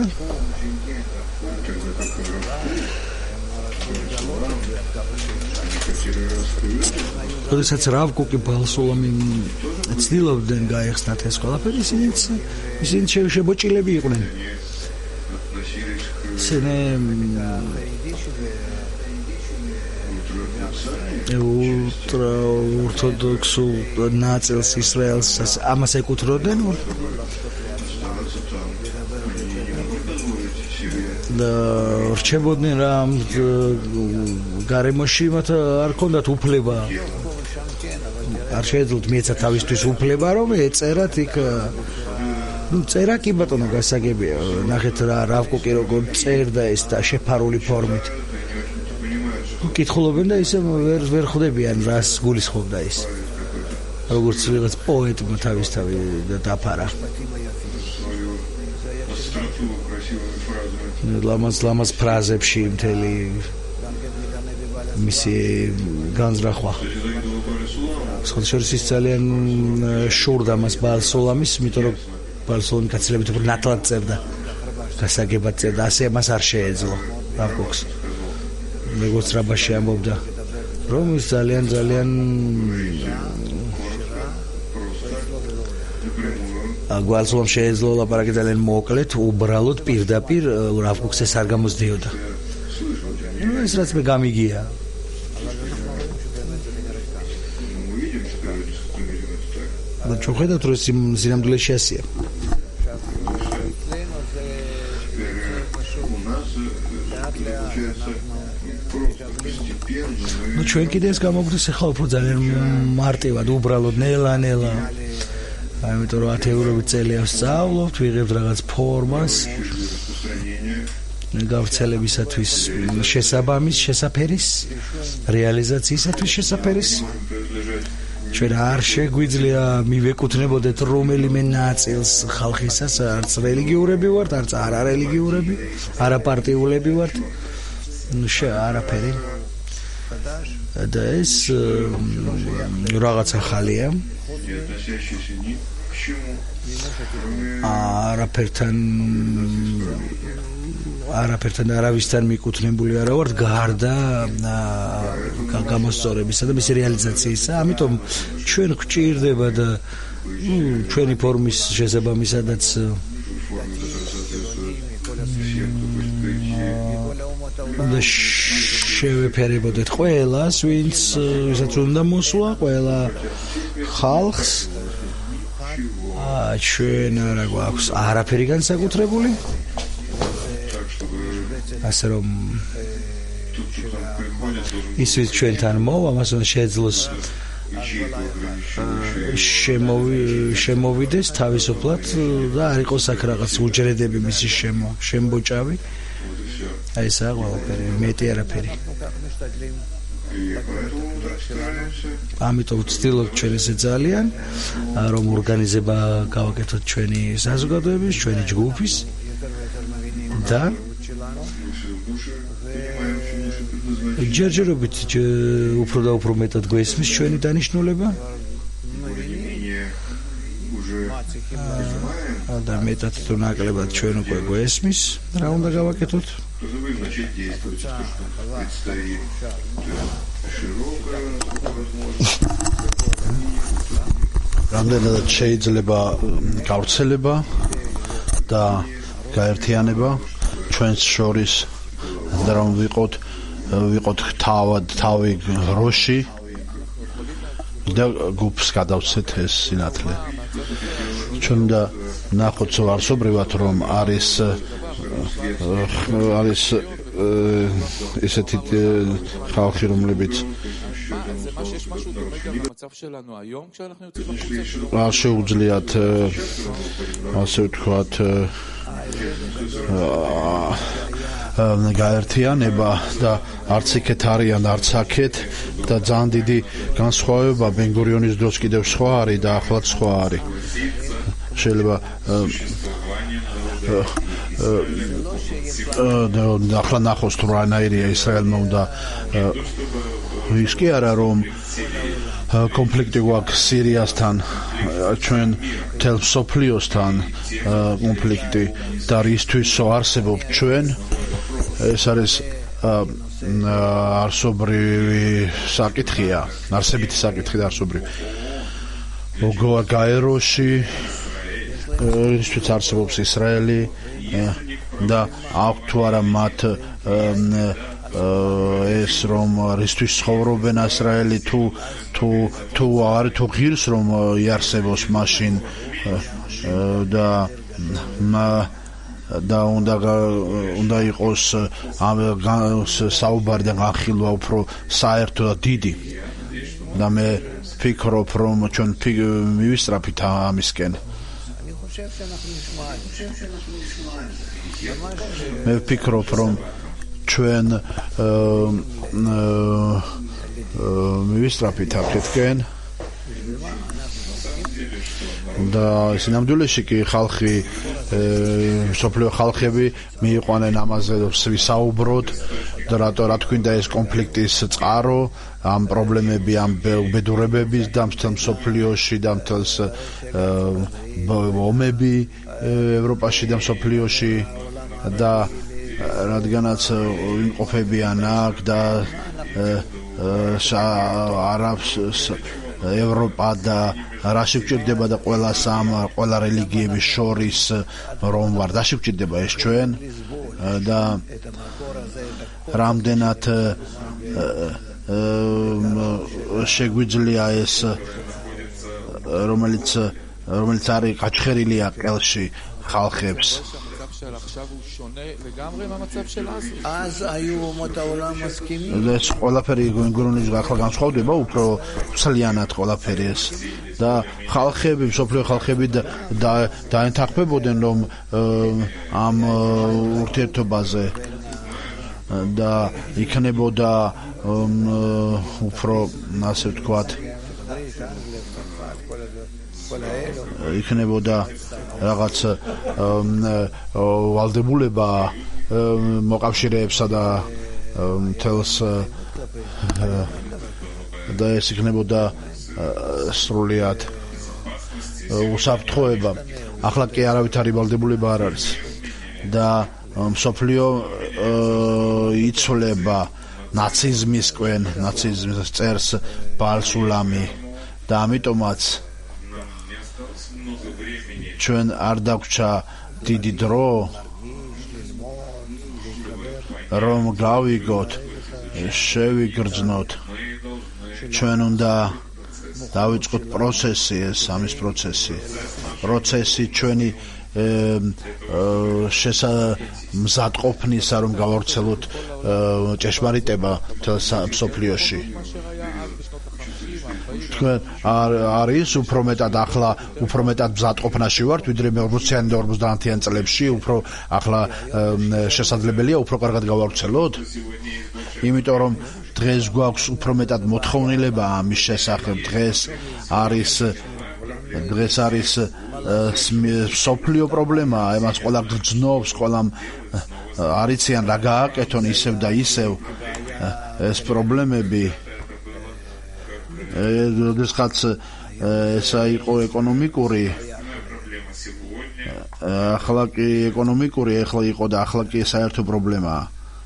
როდესაც რავ კუკი ბალსულამი ცდილობდნენ გაეხსნათ ეს ყველაფერი, ისინი ისინი შებოჭილები იყვნენ. ისინი ულტრა ორთოდოქსულ ნაწილს ისრაელს ამას ეკუთვნოდნენ და რჩებოდნენ რომ გარემოში მათ არ ქონდათ უფლება არ შეეძლოთ მიეცა თავისთვის უფლება რომ ეწერათ იქ ну წერა კი ბატონო გასაგებია ნახეთ რა რავკუკი როგორ წერდა ეს და შეფარული ფორმით კითხულობენ და ისე ვერ ვერ ხვდებიან რას გულისხმობდა ის როგორც ვიღაც პოეტმა თავისთავი დაფარა ლამაზ ლამაზ ფრაზებში მთელი მისი განზრახვა სხვადასხვა ის ძალიან შურდა მას ბალსოლამის იმიტომ რომ ბალსოლამი კაცლებით უფრო ნათლად წერდა გასაგებად წერდა ასე მას არ შეეძლო რავკუქს როგორც რაბაში ამბობდა რომ ის ძალიან ძალიან გვალსოლამ შეეძლო ლაპარაკი ძალიან მოკლედ უბრალოდ პირდაპირ რავკუქს ეს არ გამოსდიოდა ეს რაც მე გამიგია და ჩვენ ხედავთ რომ სინამდვილეში ასეა ну ჩვენ კიდე ეს გამოგვდის ახლა უფრო ძალიან მარტივად უბრალოდ ნელა-ნელა ამიტომ რომ ათი ევრობით წელი ავსწავლობთ ვიღებთ რაღაც ფორმას გავრცელებისათვის შესაბამის შესაფერის რეალიზაციისათვის შესაფერის ჩვენ არ შეგვიძლია მივეკუთვნებოდეთ რომელიმე ნაწილს ხალხისას არც რელიგიურები ვართ არც არარელიგიურები არაპარტიულები ვართ შე არაფერი და ეს რაღაც ახალია არაფერთან არაფერთან არავისთან მიკუთვნებული არა ვართ გარდა გამოსწორებისა და მისი რეალიზაციისა ამიტომ ჩვენ გვჭირდება და ჩვენი ფორმის შესაბამისადაც და შევეფერებოდეთ ყველას ვინც ვისაც უნდა მოსვლა ყველა ხალხს ჩვენ არა გვაქვს არაფერი განსაკუთრებული ასე რომ ის ვინც ჩვენთან მოვა მას უნდა შეეძლოს შემოვიდეს თავისუფლად და არ იყოს აქ რაღაც უჯრედები მისი შემბოჭავი აი ესაა ყველაფერი მეტი არაფერი ამიტომ ვცდილობთ ჩვენ ესე ძალიან რომ ორგანიზება გავაკეთოთ ჩვენი საზოგადოების ჩვენი ჯგუფის და ჯერჯერობით უფრო და უფრო მეტად გვესმის ჩვენი დანიშნულება და მეტად თუ ნაკლებად ჩვენ უკვე გვესმის, რა უნდა გავაკეთოთ? რამდენადაც შეიძლება გავრცელება და გაერთიანება ჩვენს შორის და რომ ვიყოთ ვიყოთ თავად თავი როში და გუფს გადავცეთ ეს სინათლე. ჩვენ და ნახოთ სვარსობრივად რომ არის არის ესეთი ხალხი რომლებიც არ შეუძლიათ ასე ვთქვათ გაერთიანება და არც იქეთ არიან არც აქეთ და ძალიან დიდი განსხვავება ბენ-გურიონის დროს კიდევ სხვა არის და ახლაც სხვა არის. შეიძლება და ახლა ნახოს თუ რანაირია ისრაელმა უნდა ის კი არა რომ კონფლიქტი გვაქვს სირიასთან ჩვენ მთელ მსოფლიოსთან კონფლიქტი და რისთვის არსებობთ ჩვენ ეს არის არსობრივი საკითხია არსებითი საკითხი და არსობრივი როგორ გაეროში რისთვის არსებობს ისრაელი და აქვთ თუ არა მათ ეს რომ რისთვის ცხოვრობენ ისრაელი თუ თუ თუ არ თუ ღირს რომ იარსებოს მაშინ და და უნდა უნდა იყოს ამ საუბარი და განხილვა უფრო საერთო და დიდი და მე ვფიქრობ რომ ჩვენ მივისწრაფით ამისკენ. მე ვფიქრობ რომ ჩვენ მივისწრაფით აქეთკენ და სინამდვილეში კი ხალხი სოფლიო ხალხები მიიყვანენ ამაზე ვისაუბროთ და რატო რა თქვინდა ეს კონფლიქტის წყარო ამ პრობლემები ამ უბედურებების და მთელ სოფლიოში და მთელ ომები ევროპაში და სოფლიოში და რადგანაც იმყოფებიან აქ და არაბს ევროპა და რა შეგვჭირდება და ყველა სამ ყველა რელიგიების შორის რომ ვარ და შეგვჭირდება ეს ჩვენ და რამდენად შეგვიძლია ეს რომელიც რომელიც არის გაჩხერილია ყელში ხალხებს אז היו אומות העולם מסכימים. ეს ყველაფერი გურონის ახლა განსხვავდება უფრო ძალიანად ყველაფერი ეს და ხალხები მსოფლიო ხალხები და დაენთახმებოდნენ რომ ამ ურთიერთობაზე და იქნებოდა უფრო ასე ვთქვათ იქნებოდა რაღაც ვალდებულება მოკავშირეებსა და მთელს და ეს იქნებოდა სრულიად უსაფრთხოება. ახლა კი არავითარი ვალდებულება არ არის და მსოფლიო იცვლება ნაციზმისკენ, ნაციზმის წერს ბალსულამი და ამიტომაც ჩვენ არ დაგვჭა დიდი დრო რომ გავიგოთ შევიგრძნოთ ჩვენ უნდა დავიწყოთ პროცესი ეს ამის პროცესი პროცესი ჩვენი შესამზადყოფნისა რომ გავავრცელოთ ჭეშმარიტება მთელ მსოფლიოში თქვენ არის უფრო მეტად ახლა უფრო მეტად მზადყოფნაში ვართ ვიდრე ორმოციანი და ორმოცდაათიან წლებში უფრო ახლა შესაძლებელია უფრო კარგად გავავრცელოთ იმიტომ რომ დღეს გვაქვს უფრო მეტად მოთხოვნილება ამის შესახებ დღეს არის დღეს არის სოფლიო პრობლემა ამას ყველა გრძნობს ყველამ არიციან რა გააკეთონ ისევ და ისევ ეს პრობლემები როდესაც ესა იყო ეკონომიკური ახლა კი ეკონომიკური ახლა იყო და ახლა კი საერთო პრობლემაა.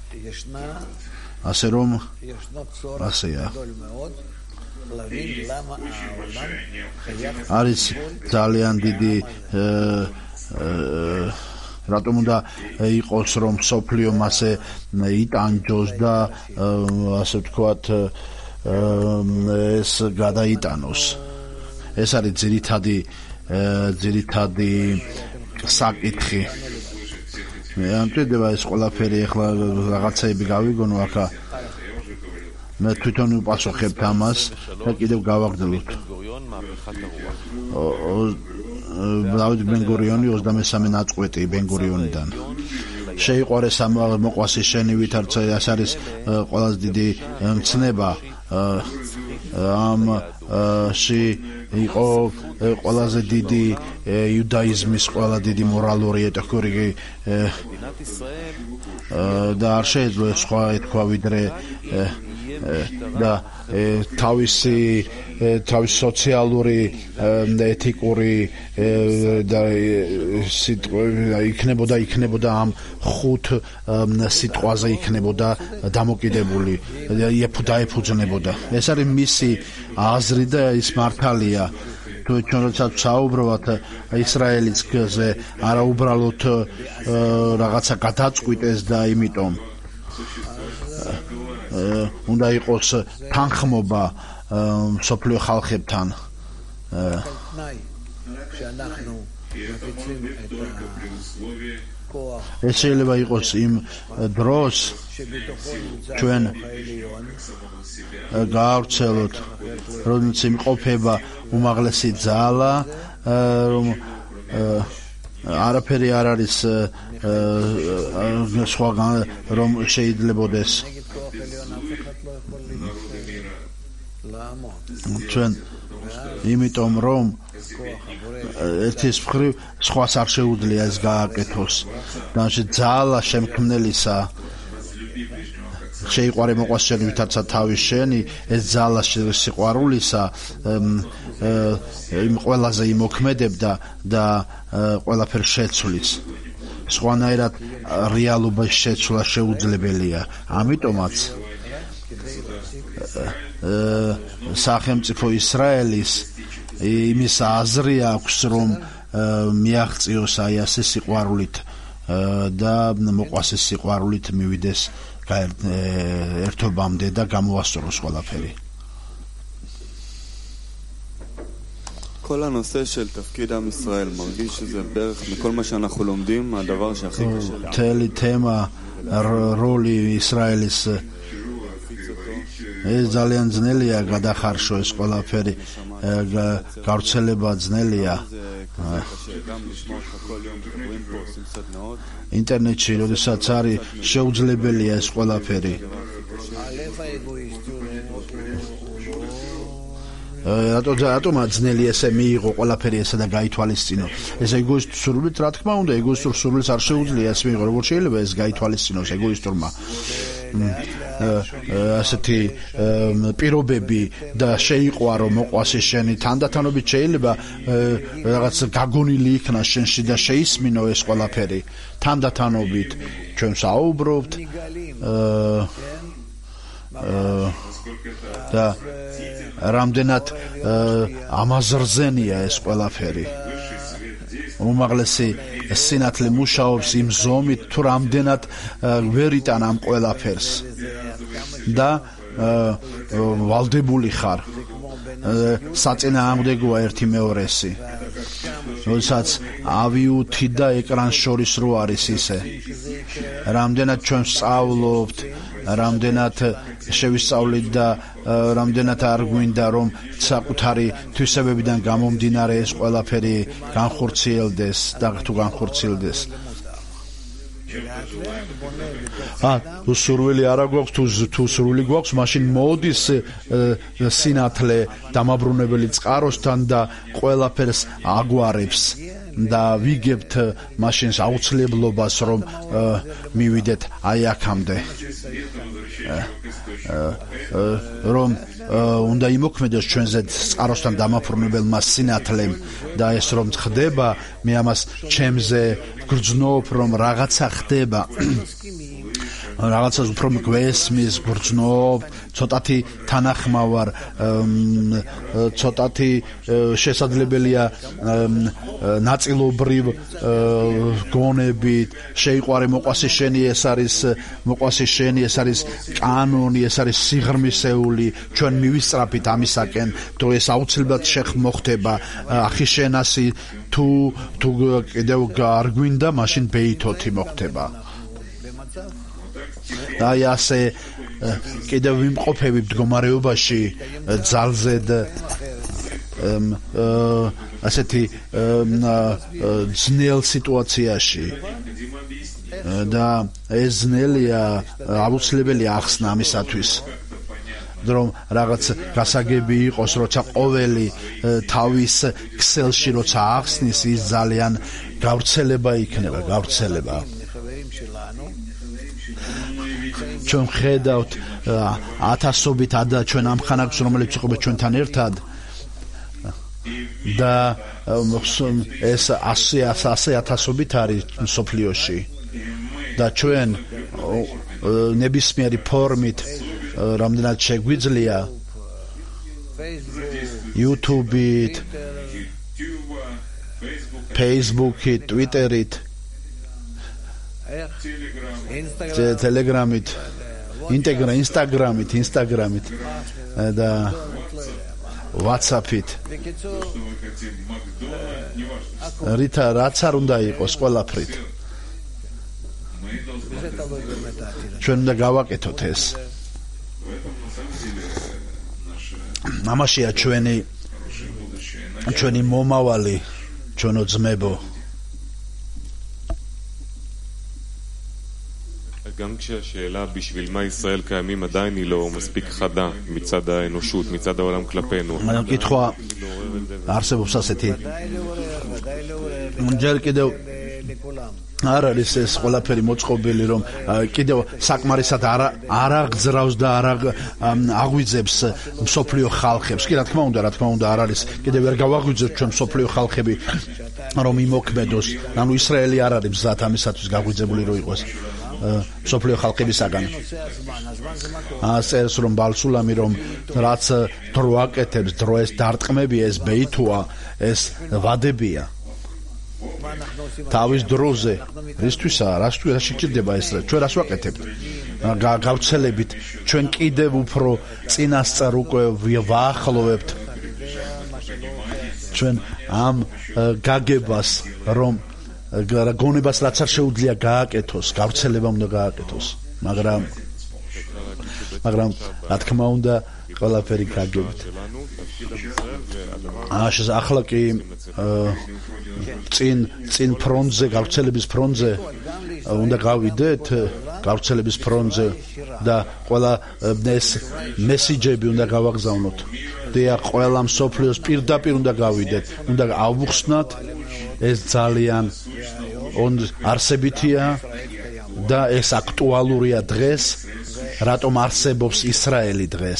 ასე რომ ასეა. არის ძალიან დიდი რატომ უნდა იყოს რომ სოფლიო მასე იტანჯოს და ასე ვთქვათ ეს გადაიტანოს. ეს არის ძირითადი ძირითადი საკითხი. მე ამტვირდება ეს ყველაფერი ახლა რაღაცეები გავიგონო ახლა მე თვითონ ვპასუხებთ ამას და კიდევ გავაგრძელოთ. დავით ბენ-გურიონი ოცდამესამე ნაწყვეტი ბენ-გურიონიდან შეიყვარეს ამ მოყვასის შენი ვითარც ეს არის ყველაზე დიდი მცნება ამ ში იყო ყველაზე დიდი იუდაიზმის ყველა დიდი მორალური ეთიკური და არ შეიძლება სხვა ეთქვა ვიდრე და თავისი თავის სოციალური ეთიკური და სიტყვები იქნებოდა იქნებოდა ამ ხუთ სიტყვაზე იქნებოდა დამოკიდებული დაეფუძნებოდა. ეს არის მისი აზრი და ის მართალია. თუ ჩვენ როცა საუბრობთ ისრაელის გზე არა უბრალოდ რაღაცა გადაწყვიტეს და იმიტომ უნდა იყოს თანხმობა სოფლიო ხალხებთან. ეს შეიძლება იყოს იმ დროს ჩვენ გაავრცელოთ როდესაც იმყოფება უმაღლესი ძალა რომ არაფერი არ არის სხვა რომ შეიძლებოდეს ჩვენ იმიტომ რომ ერთის მხრივ სხვას არ შეუძლია ეს გააკეთოს და ძალა შემქმნელისა შეიყვარე მოყვასშენი ვითარცა თავის შენი ეს ძალა სიყვარულისა იმ ყველაზე იმოქმედებდა და ყველაფერს შეცვლის. სხვანაირად რეალობის შეცვლა შეუძლებელია. ამიტომაც სახელმწიფო ისრაელის იმის აზრი აქვს რომ მიაღწიოს აი ასე სიყვარულით და მოყვასის სიყვარულით მივიდეს ერთობამდე და გამოასწოროს ყველაფერი. כל הנושא של תפקיד עם ישראל מרגיש שזה בערך מכל מה שאנחנו לומדים הדבר שהכי קשה. תלי תמה רולי ישראליס ეს ძალიან ძნელია გადახარშო ეს ყველაფერი გავრცელება ძნელია ინტერნეტში როდესაც არის შეუძლებელია ეს ყველაფერი რატო რატომ ძნელი ესე მიიღო ყველაფერი ესა და გაითვალისწინო ეს ეგოისტურ სურვილით რა თქმა უნდა ეგოისტურ სურვილს არ შეუძლია ეს მიიღო როგორ შეიძლება ეს გაითვალისწინოს ეგოისტურმა ასეთი პირობები და შეიყვარო მოყვასის შენი თანდათანობით შეიძლება რაღაც გაგონილი იქნას შენში და შეისმინო ეს ყველაფერი თანდათანობით ჩვენ საუბრობთ და რამდენად ამაზრზენია ეს ყველაფერი უმაღლესი სინათლე მუშაობს იმ ზომით თუ რამდენად ვერ იტან ამ ყველაფერს და ვალდებული ხარ საწინააღმდეგოა ერთი მეორესი როდესაც ავიუთი და ეკრანს შორის რო არის ისე რამდენად ჩვენ სწავლობთ რამდენად შევისწავლით და რამდენად არ გვინდა რომ საკუთარი თვისებებიდან გამომდინარე ეს ყველაფერი განხორციელდეს და თუ განხორციელდეს ა თუ სურვილი არ გვაქვს თუ თუ სურვილი გვაქვს მაშინ მოდის სინათლე დამაბრუნებელი წყაროსთან და ყველაფერს აგვარებს და ვიგებთ მაშინ აუცილებლობას რომ მივიდეთ აი აქამდე რომ უნდა იმოქმედოს ჩვენზე წყაროსთან დამაფორმებელმა სინათლემ და ეს რომ ხდება მე ამას ჩემზე გრძნობ რომ რაღაცა ხდება რაღაცას უფრო გვესმის გრძნობ ცოტათი თანახმავარ ცოტათი შესაძლებელია ნაწილობრივ გონებით შეიყვარე მოყვასი შენი ეს არის მოყვასი შენი ეს არის კანონი ეს არის სიღრმისეული ჩვენ მივისწრაფით ამისაკენ თუ ეს აუცილებლად მოხდება ახი შენასი თუ თუ კიდევ არ გვინდა მაშინ ბეითოთი მოხდება აი ასე კიდევ ვიმყოფები მდგომარეობაში ძალზედ ასეთი ძნელ სიტუაციაში და ეს ძნელია აუცილებელია ახსნა ამისათვის რომ რაღაც გასაგები იყოს როცა ყოველი თავის ქსელში როცა ახსნის ის ძალიან გავრცელება იქნება გავრცელება ჩვენ ხედავთ ათასობით ადა ჩვენ ამხანაგს რომელიც იყვება ჩვენთან ერთად და ეს ასი ათასობით არის მსოფლიოში და ჩვენ ნებისმიერი ფორმით რამდენად შეგვიძლია YouTube-ით Facebook-ით Twitter-ით Telegram-ით Instagram-ით Instagram-ით და WhatsApp-ით რითა რაც არ უნდა იყოს ყველაფრით ჩვენ უნდა გავაკეთოთ ეს ამაშია ჩვენი ჩვენი მომავალი ჩვენო ძმებო גם כשהשאלה בשביל מה ישראל קיימים עדיין היא לא מספיק חדה מצד האנושות, מצד העולם כלפינו. კითხვა არსებობს ასეთი ჯერ კიდევ არ არის ეს ყველაფერი მოწყობილი რომ კიდევ საკმარისად არ არ აღძრავს და არ აღვიძებს მსოფლიო ხალხებს. კი რა თქმა უნდა, რა თქმა უნდა არ არის კიდევ ვერ გავაღვიძებთ ჩვენ მსოფლიო ხალხები რომ იმოქმედოს. ანუ ისრაელი არ არის მზად ამისათვის გაღვიძებული რომ იყოს მსოფლიო ხალხებისაგან. ასეც რომ ბალსულამი რომ რაც დრო აკეთებს, დრო ეს დარტყმებია, ეს ბეითოა, ეს ვადებია. თავის დროზე რისთვისა რასთვის რა შეჭირდება ეს ჩვენ რას ვაკეთებთ გავცელებით ჩვენ კიდევ უფრო წინასწარ უკვე ვაახლოვებთ ჩვენ ამ გაგებას რომ გონებას რაც არ შეუძლია გააკეთოს გავცელება უნდა გააკეთოს მაგრამ მაგრამ რა თქმა უნდა ყველაფერი გაგებით აშ ახლა კი წინ წინ ფრონტზე გავრცელების ფრონტზე უნდა გავიდეთ გავრცელების ფრონტზე და ყველა ეს მესიჯები უნდა გავაგზავნოთ და ყველა მსოფლიოს პირდაპირ უნდა გავიდეთ უნდა ავუხსნათ ეს ძალიან არსებითია და ეს აქტუალურია დღეს რატომ არსებობს ისრაელი დღეს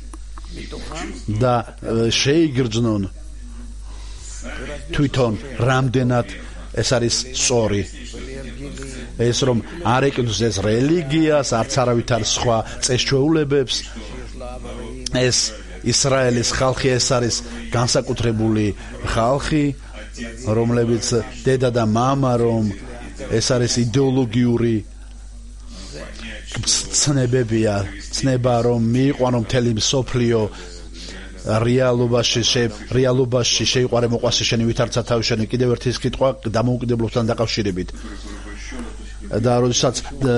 და შეიგრძნონ თვითონ რამდენად ეს არის სწორი ეს რომ არ ეკნოს ეს რელიგიას არც არავითარ სხვა წესჩვეულებებს ეს ისრაელის ხალხი ეს არის განსაკუთრებული ხალხი რომლებიც დედა და მამა რომ ეს არის იდეოლოგიური ცნებებია ცნება რომ მიიყვანო მთელი მსოფლიო რეალობაში რეალობაში შეიყვარე მოყვასი შენი ვითარცა თავი შენი კიდევ ერთი სიტყვა დამოუკიდებლობასთან დაკავშირებით და როდესაც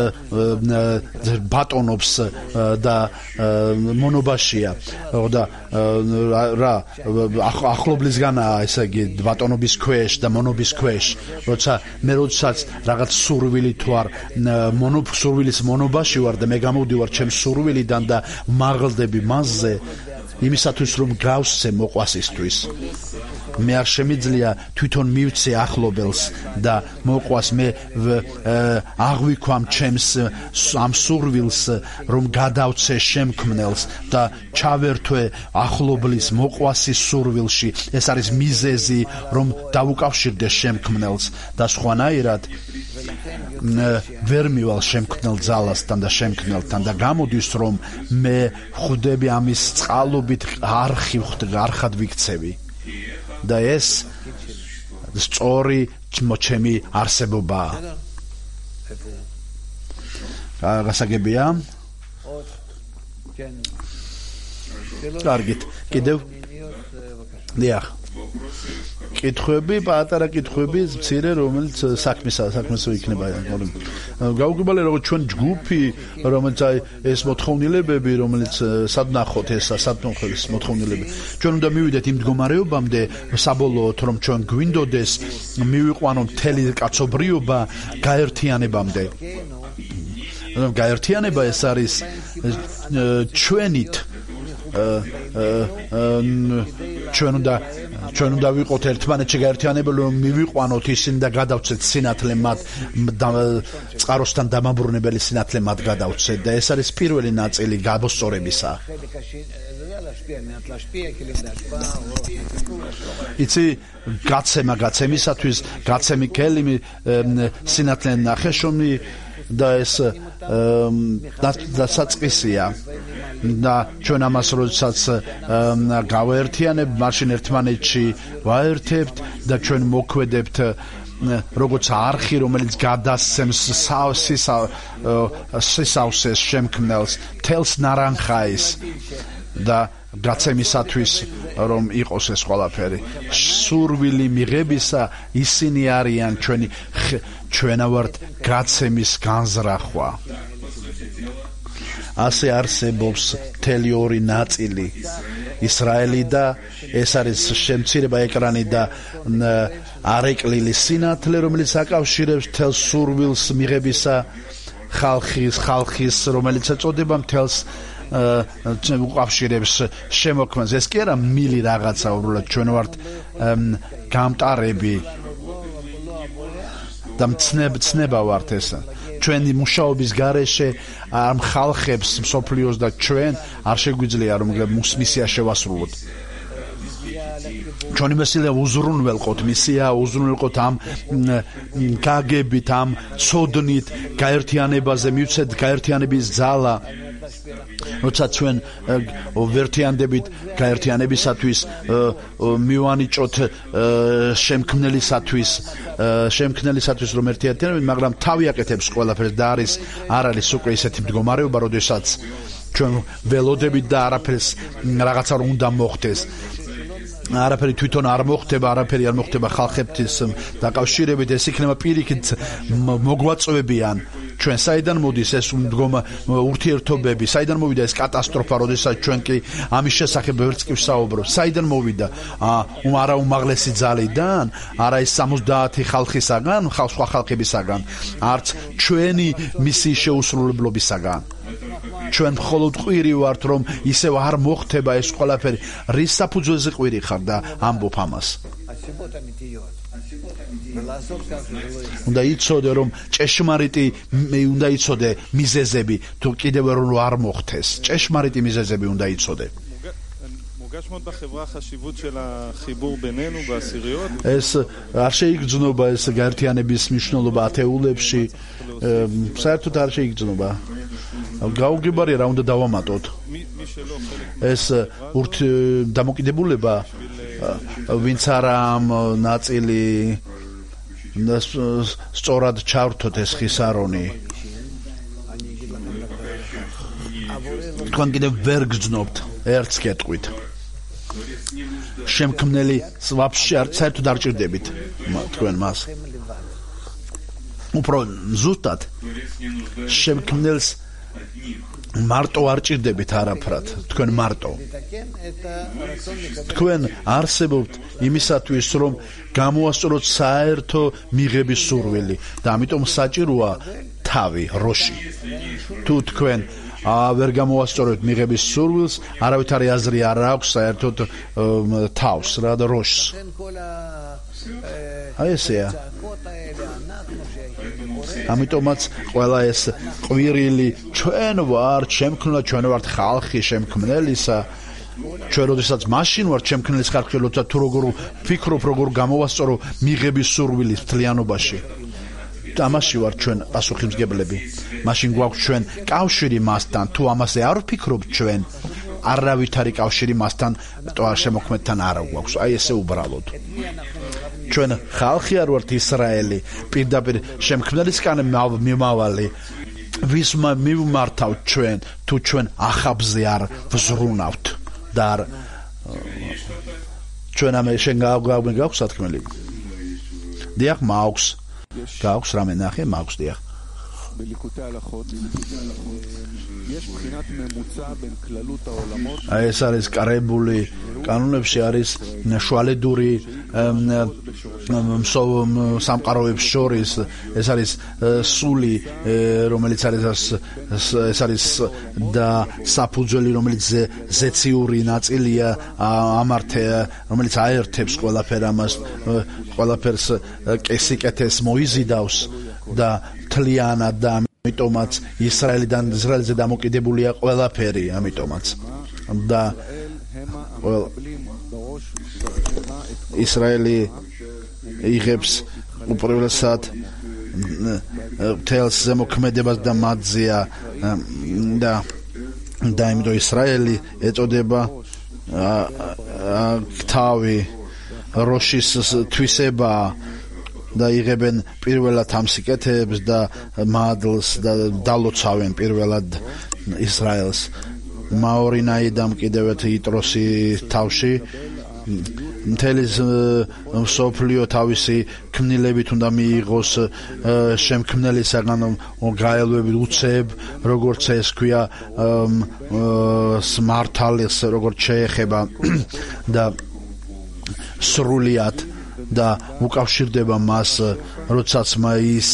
ბატონობს და მონობაშია და რა ახლობლისგანაა ესე იგი ბატონობის ქვეშ და მონობის ქვეშ როცა მე როდესაც რაღაც სურვილი თუ არ მონოფსურვილის მონობაში ვარ და მე გამოვდივარ ჩემ სურვილიდან და მაღლდები მასზე იმისათვის რომ გავსცე მოყვასისთვის მე არ შემიძლია თვითონ მივცე ახლობელს და მოყვას მე აღვიქვამ ჩემს ამ სურვილს რომ გადავცე შემქმნელს და ჩავერთვე ახლობლის მოყვასის სურვილში ეს არის მიზეზი რომ დავუკავშირდე შემქმნელს და სხვანაირად ვერ მივალ შემქმნელ ძალასთან და შემქმნელთან და გამოდის რომ მე ხვდები ამის წყალობით არ არ ხად ვიქცევი და ეს სწორი ჩემი არსებობაა. გასაგებია? კარგით, კიდევ დიახ. კითხვები, პატარა კითხვები, მცირე, რომელიც საქმის საქმის იქნება. გავუგებალე როგორც ჩვენ ჯგუფი, რომელიც აი ეს მოთხოვნილებები, რომელიც სადნახოთ ეს სადნახოს მოთხოვნილები. ჩვენ უნდა მივიდეთ იმ მდგომარეობამდე საბოლოოდ, რომ ჩვენ გვინდოდეს მივიყვანო მთელი კაცობრიობა გაერთიანებამდე. გაერთიანება ეს არის ჩვენით ჩვენ უნდა ჩვენ უნდა ვიყოთ ერთმანეთში გაერთიანებული რომ მივიყვანოთ ისინი და გადავცეთ სინათლე მათ წყაროსთან დამაბრუნებელი სინათლე მათ გადავცეთ და ეს არის პირველი ნაწილი გამოსწორებისა. იცი გაცემა გაცემისათვის გაცემი კელიმი სინათლე ნახეშომი და ეს დასაწყისია და ჩვენ ამას როდესაც გავაერთიანებ მაშინ ერთმანეთში ვაერთებთ და ჩვენ მოქმედებთ როგორც არხი რომელიც გადასცემს სისავსეს შემქმნელს მთელს ნარანხაის და გაცემისათვის რომ იყოს ეს ყველაფერი სურვილი მიღებისა ისინი არიან ჩვენი ჩვენა ვართ გაცემის განზრახვა. ასე არსებობს მთელი ორი ნაწილი ისრაელი და ეს არის შემცირება ეკრანი და არეკლილი სინათლე რომელიც აკავშირებს მთელს სურვილს მიღებისა ხალხის ხალხის რომელიც ეწოდება მთელს უკავშირებს შემოქმნას. ეს კი არა მილი რაღაცა უბრალოდ ჩვენ ვართ გამტარები და მცნება ვართ ესა. ჩვენი მუშაობის გარეშე ამ ხალხებს მსოფლიოს და ჩვენ არ შეგვიძლია რომ მისია შევასრულოთ. ჩვენი მისია უზრუნველყოთ, მისია უზრუნველყოთ ამ გაგებით, ამ ცოდნით, გაერთიანებაზე მივცეთ გაერთიანების ძალა. როცა ჩვენ ვერთიანდებით გაერთიანებისათვის მივანიჭოთ შემქმნელისათვის შემქმნელისათვის რომ ერთიანდებით, მაგრამ თავი აკეთებს ყველაფერს და არის არ არის უკვე ისეთი მდგომარეობა, როდესაც ჩვენ ველოდებით და არაფერს რაღაცა რომ უნდა მოხდეს. არაფერი თვითონ არ მოხდება, არაფერი არ მოხდება ხალხებთან დაკავშირებით, ეს იქნება პირიქით მოგვაწვევიან. ჩვენ საიდან მოდის ეს მდგომა ურთიერთობები, საიდან მოვიდა ეს კატასტროფა, როდესაც ჩვენ კი ამის შესახებ ვერც კი ვსაუბრობთ. საიდან მოვიდა? არა უმაღლესი ძალიდან, არა ეს სამოცდაათი ხალხისაგან, სხვა ხალხებისაგან, არც ჩვენი მისიის შეუსრულებლობისაგან. ჩვენ მხოლოდ ყვირი ვართ, რომ ისევ არ მოხდება ეს ყველაფერი. რის საფუძველზე ყვირი ხარ და ამბობ ამას? უნდა იცოდე რომ ჭეშმარიტი უნდა იცოდე მიზეზები თუ კიდევ რომ არ მოხდეს. ჭეშმარიტი მიზეზები უნდა იცოდე. מורגש מאוד בחברה החשיבות של החיבור בינינו בעשיריות. ეს არ შეიგრძნობა ეს გაერთიანების მნიშვნელობა ათეულებში. საერთოდ არ შეიგრძნობა. გაუგებარია რა უნდა დავამატოთ. ეს ურთ დამოკიდებულება ვინც არა ამ ნაწილი სწორად ჩავრთოთ ეს ხისარონი. თქვენ კიდევ ვერ გძნობთ ერთს კეთყვით. შემქმნელი ვაფშე არ საერთოდ არ ჭირდებით თქვენ მას. უფრო ზუსტად შემქმნელს მარტო არ ჭირდებით არაფრად, თქვენ მარტო. თქვენ არსებობთ იმისათვის, რომ გამოასწოროთ საერთო მიღების სურვილი და ამიტომ საჭიროა თავი როში თუ თქვენ ვერ გამოვასწორებთ მიღების სურვილს არავითარი აზრი არ აქვს საერთოდ თავს რა და როშს აი ესეა ამიტომაც ყველა ეს ყვირილი ჩვენ ვართ შემქმნელი ჩვენ ვართ ხალხი შემქმნელისა ჩვენ როდესაც მაშინ ვართ შემქმნელის ხალხი როცა თუ როგორ ფიქრობ როგორ გამოვასწორო მიღების სურვილის მთლიანობაში ამაში ვართ ჩვენ პასუხისმგებლები მაშინ გვაქვს ჩვენ კავშირი მასთან თუ ამაზე არ ვფიქრობთ ჩვენ არავითარი კავშირი მასთან ტოარ შემოქმედთან არ გვაქვს აი ესე უბრალოდ ჩვენ ხალხი არ ვართ ისრაელი პირდაპირ შემქმნელისგან მიმავალი ვის მივმართავთ ჩვენ თუ ჩვენ ახაბზე არ ვზრუნავთ და ჩვენ ამ შენ გაქვს სათქმელი დიახ მაქვს გაქვს რამე ნახე მაქვს დიახ בליקוטי ההלכות יש בחינת ממוצע בין כללות העולמות ეს არის კარებული კანონებში არის შუალედური სამყაროებს შორის ეს არის სული რომელიც არის ეს არის და საფუძველი რომელიც ზეციური ნაწილია ამართე რომელიც აერთებს ყველაფერ ამას ყველაფერს კესიკეთეს მოიზიდავს და თლიანად და ამიტომაც ისრაელიდან ისრაელზე დამოკიდებულია ყველაფერი ამიტომაც და ისრაელი იღებს უპირველესად მთელს ზემოქმედებას და მათზეა და და იმიტომ ისრაელი ეწოდება თავი როშის თვისება და იღებენ პირველად ამ სიკეთეებს და მადლს და დალოცავენ პირველად ისრაელს მაორინაიდამ კიდევ ერთი იტროსი თავში მთელი მსოფლიო თავისი ქმნილებით უნდა მიიღოს შემქმნელისაგან გაელვები უცებ როგორც ეს ქვია მართალს როგორც შეეხება და სრულიად და უკავშირდება მას როდესაც ის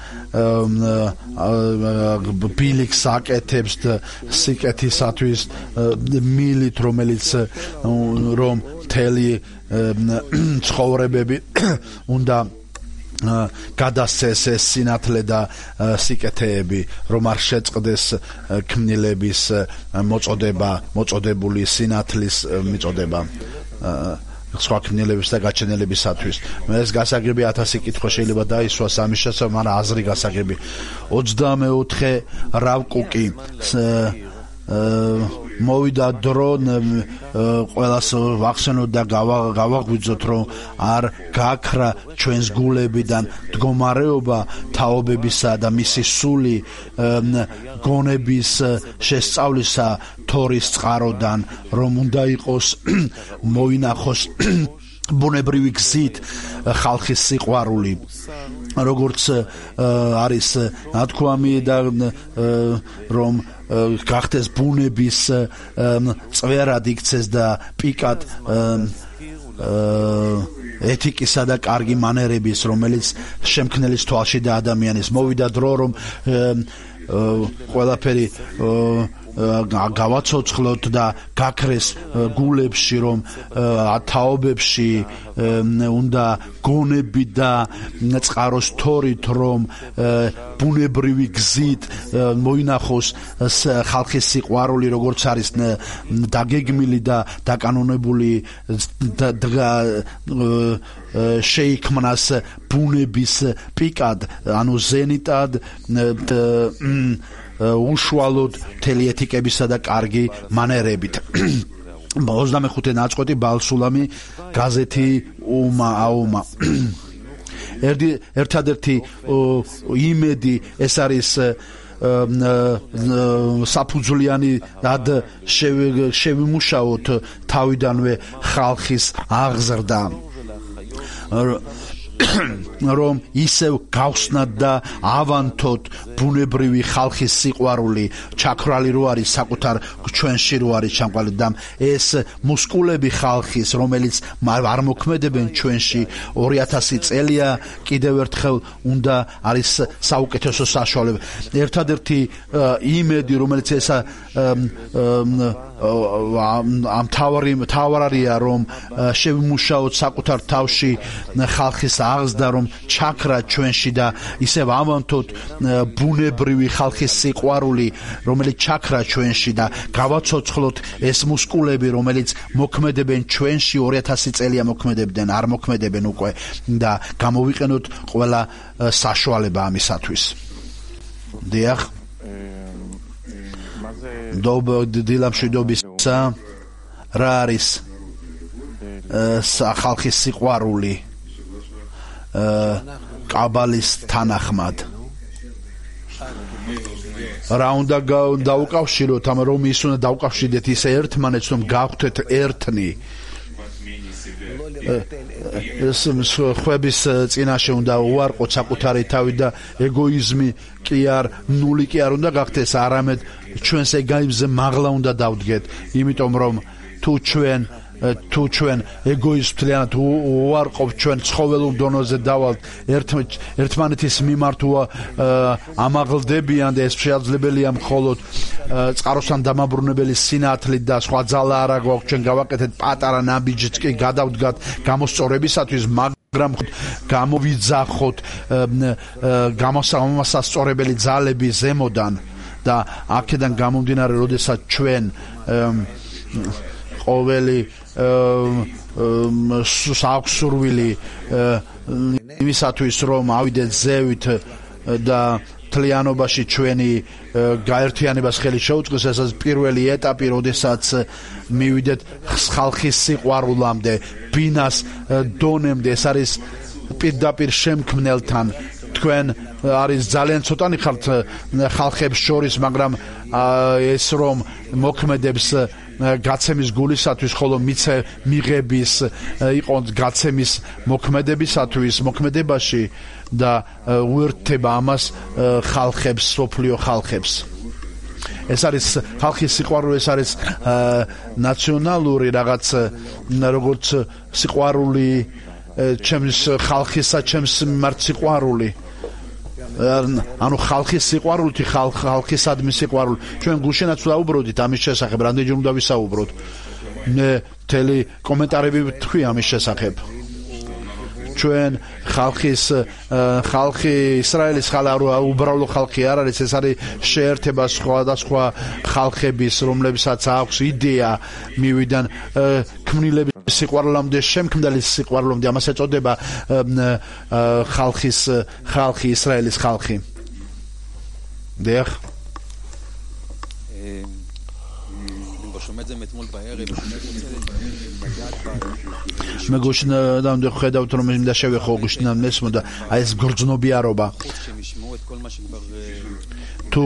ბილიქს აკეთებს სიკეთისათვის მილით რომელიც რომ მთელი ცხოვრებები უნდა გადასცეს ეს სინათლე და სიკეთეები რომ არ შეწყდეს ქმნილების მოწოდება მოწოდებული სინათლის მიწოდება სხვა ქმნილების და გაჩენელებისათვის. ეს გასაგები ათასი კითხვა შეიძლება დაისვას ამის შესახებ, მაგრამ აზრი გასაგები. ოცდამეოთხე რავკუკი მოვიდა დრო ყველას ვახსენოთ და გავაღვიძოთ რომ არ გაქრა ჩვენს გულებიდან მდგომარეობა თაობებისა და მისი სული გონების შესწავლისა თორის წყაროდან რომ უნდა იყოს მოინახოს ბუნებრივი გზით ხალხის სიყვარული როგორც არის ნათქვამი და რომ გახდეს ბუნების წვერად იქცეს და პიკად ეთიკისა და კარგი მანერების რომელიც შემქმნელის თვალში და ადამიანის მოვიდა დრო რომ ყველაფერი გავაცოცხლოთ და გაქრეს გულებში რომ თაობებში უნდა გონები და წყაროს თორით რომ ბუნებრივი გზით მოინახოს ხალხის სიყვარული როგორც არის დაგეგმილი და დაკანონებული შეიქმნას ბუნების პიკად ანუ ზენიტად უშუალოდ მთელი ეთიკებისა და კარგი მანერებით. ოცდამეხუთე ნაწყვეტი ბალსულამი გაზეთი უმა აუმა. ერთადერთი იმედი ეს არის საფუძვლიანიად შევიმუშაოთ თავიდანვე ხალხის აღზრდა რომ ისევ გავხსნათ და ავანთოთ ბუნებრივი ხალხის სიყვარული, ჩაქრალი რო არის საკუთარ ჩვენში რო არის ჩამყალიბ და ეს მუსკულები ხალხის, რომელიც არ მოქმედებენ ჩვენში ორი ათასი წელია, კიდევ ერთხელ უნდა არის საუკეთესო საშუალება. ერთადერთი იმედი, რომელიც ესა ამ თავარი თავარია, რომ შევიმუშაოთ საკუთარ თავში ხალხის აღზრდა, რომ ჩაქრა ჩვენში და ისევ ავანთოთ ბუნებრივი ხალხის სიყვარული, რომელიც ჩაქრა ჩვენში და გავაცოცხლოთ ეს მუსკულები, რომელიც მოქმედებენ ჩვენში ორი ათასი წელია მოქმედებდნენ, არ მოქმედებენ უკვე და გამოვიყენოთ ყველა საშუალება ამისათვის. დიახ. დილამშვიდობისა რა არის ხალხის სიყვარული კაბალის თანახმად? რა უნდა დაუკავშიროთ, ამ რომ ის უნდა დაუკავშირდეთ ისე ერთმანეთს, რომ გავხდეთ ერთნი. ხვების წინაშე უნდა უარყოთ საკუთარი თავი და ეგოიზმი კი არ, ნული კი არ უნდა გახდეს, არამედ ჩვენს ეგოიზმზე მაღლა უნდა დავდგეთ, იმიტომ რომ თუ ჩვენ თუ ჩვენ ეგოისტლიანად უარყოფთ, ჩვენ ცხოველურ დონეზე დავალთ, ერთმანეთის მიმართ ამაღლდებიან და ეს შესაძლებელია მხოლოდ წყაროსთან დამაბრუნებელი სინათლით და სხვა ძალა არა გვაქვს, ჩვენ გავაკეთეთ პატარა ნაბიჯიც კი გადავდგათ გამოსწორებისათვის, მაგრამ გამოვიძახოთ გამოსასწორებელი ძალები ზემოდან და აქედან გამომდინარე, როდესაც ჩვენ ყოველი საქსურვილი იმისათვის, რომ ავიდეთ ზევით და თლიანობაში ჩვენი გაერთიანებას ხელი შეუწყოს, ესაც პირველი ეტაპი, როდესაც მივიდეთ ხალხის სიყვარულამდე, ბინას დონემდე, ეს არის პირდაპირ შემქმნელთან. თქვენ არის ძალიან ცოტანი ხართ ხალხებს შორის, მაგრამ ეს რომ მოქმედებს გაცემის გულისათვის, ხოლო მიცე მიღების იყო გაცემის მოქმედებისათვის, მოქმედებაში და უერთდება ამას ხალხებს, სოფლიო ხალხებს. ეს არის ხალხის სიყვარული, ეს არის ნაციონალური რაღაც, როგორც სიყვარული ჩემს ხალხისა, ჩემს მიმართ სიყვარული. ანუ ხალხის სიყვარულით, ხალხისადმი სიყვარული. ჩვენ გუშინაც ვაუბრობდით ამის შესახებ, რამდენჯერ უნდა ვისაუბროთ. მე მთელი კომენტარები ვთქვი ამის შესახებ. ჩვენ ხალხის ხალხი ისრაელის ხალხი უბრალო ხალხი არ არის, ეს არის შეერთება სხვადასხვა ხალხების, რომლებსაც აქვს იდეა მივიდან ქმნილების სიყვარულამდე, შემქმნელის სიყვარულამდე, ამას ეწოდება ხალხის ხალხი, ისრაელის ხალხი. დიახ. მე გუშინამდე ხედავთ, რომ მინდა შევეხო გუშინამდე ესმოდა აი ეს გრძნობიარობა. თუ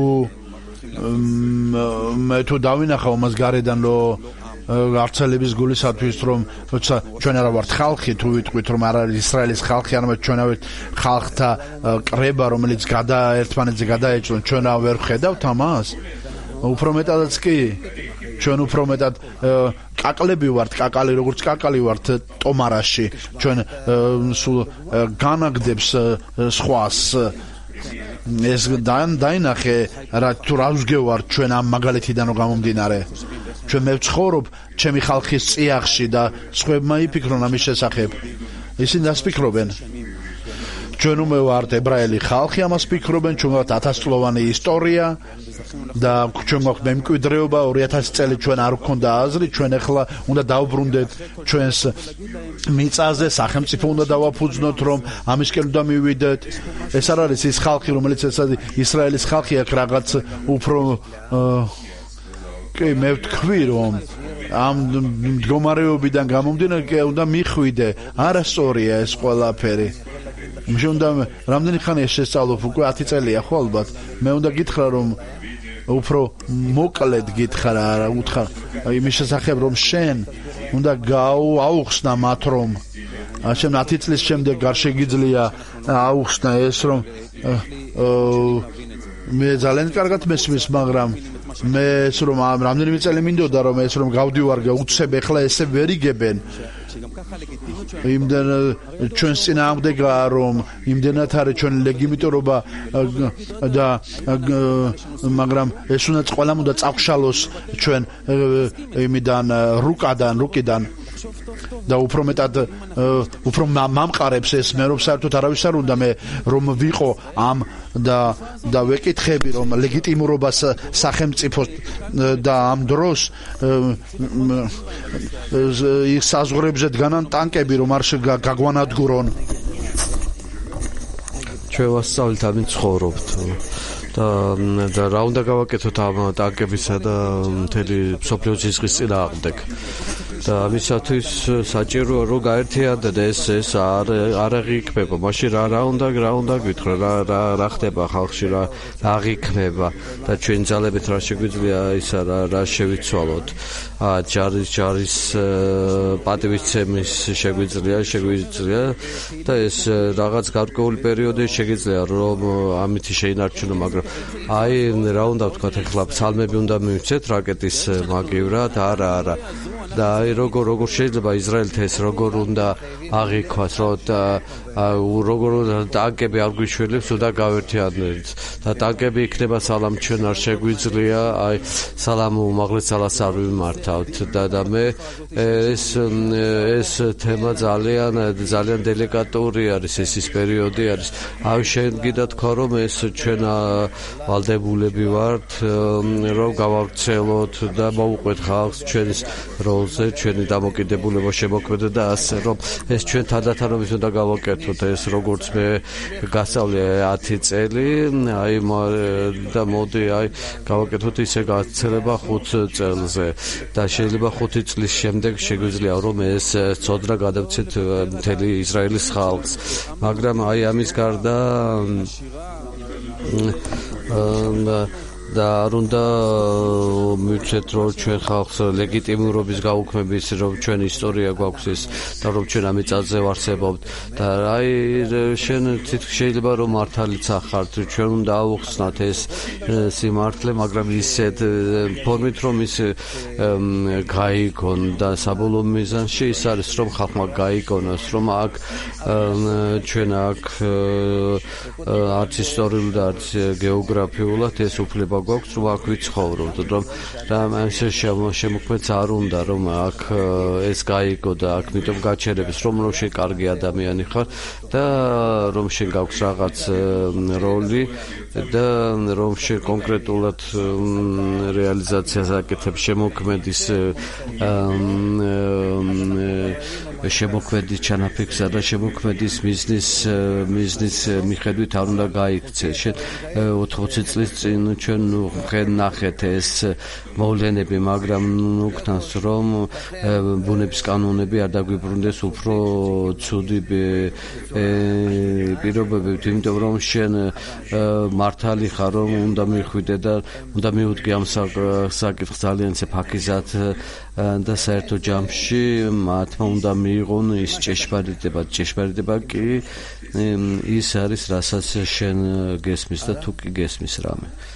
მე თუ დავინახავ მას გარედან, რომ არცელების გულისათვის, რომ როცა ჩვენ არა ვართ ხალხი, თუ ვიტყვით, რომ არ არის ისრაელის ხალხი, არამედ ჩვენ ვართ ხალხთა კრება, რომელიც გადა ერთმანეთზე გადაეჭრონ, ჩვენ ვერ ხედავთ ამას? უფრო მეტადაც კი ჩვენ უფრო მეტად კაკლები ვართ, კაკალი როგორც კაკალი ვართ ტომარაში, ჩვენ სულ განაგდებს სხვას. ეს დაინახე რა თუ რა ვსგევართ ჩვენ ამ მაგალითიდან რომ გამომდინარე. ჩვენ მე ვცხოვრობ ჩემი ხალხის წიაღში და სხვებმა იფიქრონ ამის შესახებ. ისინი რას ფიქრობენ? ჩვენ უმე ვართ ებრაელი ხალხი, ამას ფიქრობენ, ჩვენ ვართ ათასწლოვანი ისტორია და ჩვენ გვაქვს მემკვიდრეობა, ორი ათასი წელი ჩვენ არ გვქონდა აზრი, ჩვენ ახლა უნდა დავბრუნდეთ ჩვენს მიწაზე, სახელმწიფო უნდა დავაფუძნოთ, რომ ამისკენ უნდა მივიდეთ. ეს არ არის ის ხალხი, რომელიც ეცადი ისრაელის ხალხი აქ რაღაც უფრო კი მე ვთქვი, რომ ამ მდგომარეობიდან გამომდინარე უნდა მიხვიდე, არასწორია ეს ყველაფერი. მე უნდა რამდენი ხანია შესწავლობ, უკვე ათი წელია ხო ალბათ. მე უნდა გითხრა, რომ უფრო მოკლედ გითხრა, არა უთხრა იმის შესახებ, რომ შენ უნდა გააუხსნა მათ, რომ ჩემ ათი წლის შემდეგ არ შეგიძლია აუხსნა ეს რომ მე ძალიან კარგად მესმის, მაგრამ მე ეს რომ რამდენიმე წელი მინდოდა რომ ეს რომ გავდივარ უცებ, ეხლა ესე ვერ იგებენ. იმდენ ჩვენს წინააღმდეგაა რომ იმდენად არის ჩვენი ლეგიტიმიტურობა და მაგრამ ეს უნდაც ყველამ უნდა წავშალოს ჩვენ იმიდან რუკადან რუკიდან და უფრო მეტად უფრო მამყარებს ეს მე რომ საერთოდ არავის არ უნდა მე რომ ვიყო ამ და და ვეკითხები რომ ლეგიტიმურობას სახელმწიფოს და ამ დროს ის საზღვრებზე დგანან ტანკები რომ არ გაგვანადგურონ ჩვენ ვასწავლით ამით ცხოვრობთ და და რა უნდა გავაკეთოთ ამ ტანკებისა და მთელი მსოფლიო ძიძღის წინააღმდეგ და ამისათვის საჭიროა რომ გაერთიანდნენ ეს ეს არ არ აღიქმება მაშინ რა რა უნდა რა უნდა გითხრა რა რა რა ხდება ხალხში რა რა აღიქმება და ჩვენ ძალებით რა შეგვიძლია ისა რა რა შევიცვალოთ ჯარის ჯარის პატივისცემის შეგვიძლია შეგვიძლია და ეს რაღაც გარკვეული პერიოდი შეგიძლია რომ ამითი შეინარჩუნო მაგრამ აი რა უნდა ვთქვა ეხლა ფსალმები უნდა მივცეთ რაკეტის მაგივრად არა არა და აი როგორ როგორ შეიძლება ისრაელთ ეს როგორ უნდა აღიქვას რომ როგორ ტანკები არ გვიშველებს უნდა გავერთიანდეთ და ტანკები იქნება სალამ ჩვენ არ შეგვიძლია აი სალამ უმაღლეს ძალას არ ვიმართავთ და და მე ეს ეს თემა ძალიან ძალიან დელიკატური არის ეს ის პერიოდი არის აი შენ გიდა თქვა რომ ეს ჩვენ ვალდებულები ვართ რომ გავავრცელოთ და მოვუყვეთ ხალხს ჩვენის როლზე ჩვენი დამოკიდებულება შემოქმედოთ და ასე რომ ეს ჩვენ თანდათანობით უნდა გავაკეთოთ ეს როგორც მე გასწავლე ათი წელი აი და მოდი აი გავაკეთოთ ისე გაცილება ხუთ წელზე და შეიძლება ხუთი წლის შემდეგ შეგვიძლია რომ ეს ცოდნა გადავცეთ მთელი ისრაელის ხალხს მაგრამ აი ამის გარდა და არ უნდა მივცეთ რომ ჩვენ ხალხს ლეგიტიმურობის გაუქმების რომ ჩვენ ისტორია გვაქვს ეს და რომ ჩვენ ამ წელზე ვარსებობთ და აი შენ თითქოს შეიძლება რომ მართალიც ახართ ჩვენ უნდა ავუხსნათ ეს სიმართლე მაგრამ ისეთ ფორმით რომ ის გაიგონ და საბოლოო მიზანში ის არის რომ ხალხმა გაიგონოს რომ აქ ჩვენ აქ არც ისტორიულად და არც გეოგრაფიულად ეს უფლება გვაქვს რომ აქ ვიცხოვროთ რომ რამ შემოქმედს არ უნდა რომ აქ ეს გაიგო და აქ მიტომ გაჩერებს რომ რომ შენ კარგი ადამიანი ხარ და რომ შენ გაქვს რაღაც როლი და რომ შენ კონკრეტულად რეალიზაციას აკეთებ შემოქმედის შემოქმედის ჩანაფიქრსა და შემოქმედის მიზნის მიზნის მიხედვით არ უნდა გაიქცე შენ ოთხმოცი წლის წინ ჩვენ ნახეთ ეს მოვლენები მაგრამ ნუქნას რომ ბუნების კანონები არ დაგვიბრუნდეს უფრო ცუდი პირობებით იმიტომ რომ შენ მართალი ხარ რომ უნდა მიხვიდე და უნდა მიუდგე ამ საკითხს ძალიან ფაქიზად და საერთო ჯამში მათმა უნდა მიიღონ ის ჭეშმარიტება ჭეშმარიტება კი ის არის რასაც შენ გესმის და თუ კი გესმის რამე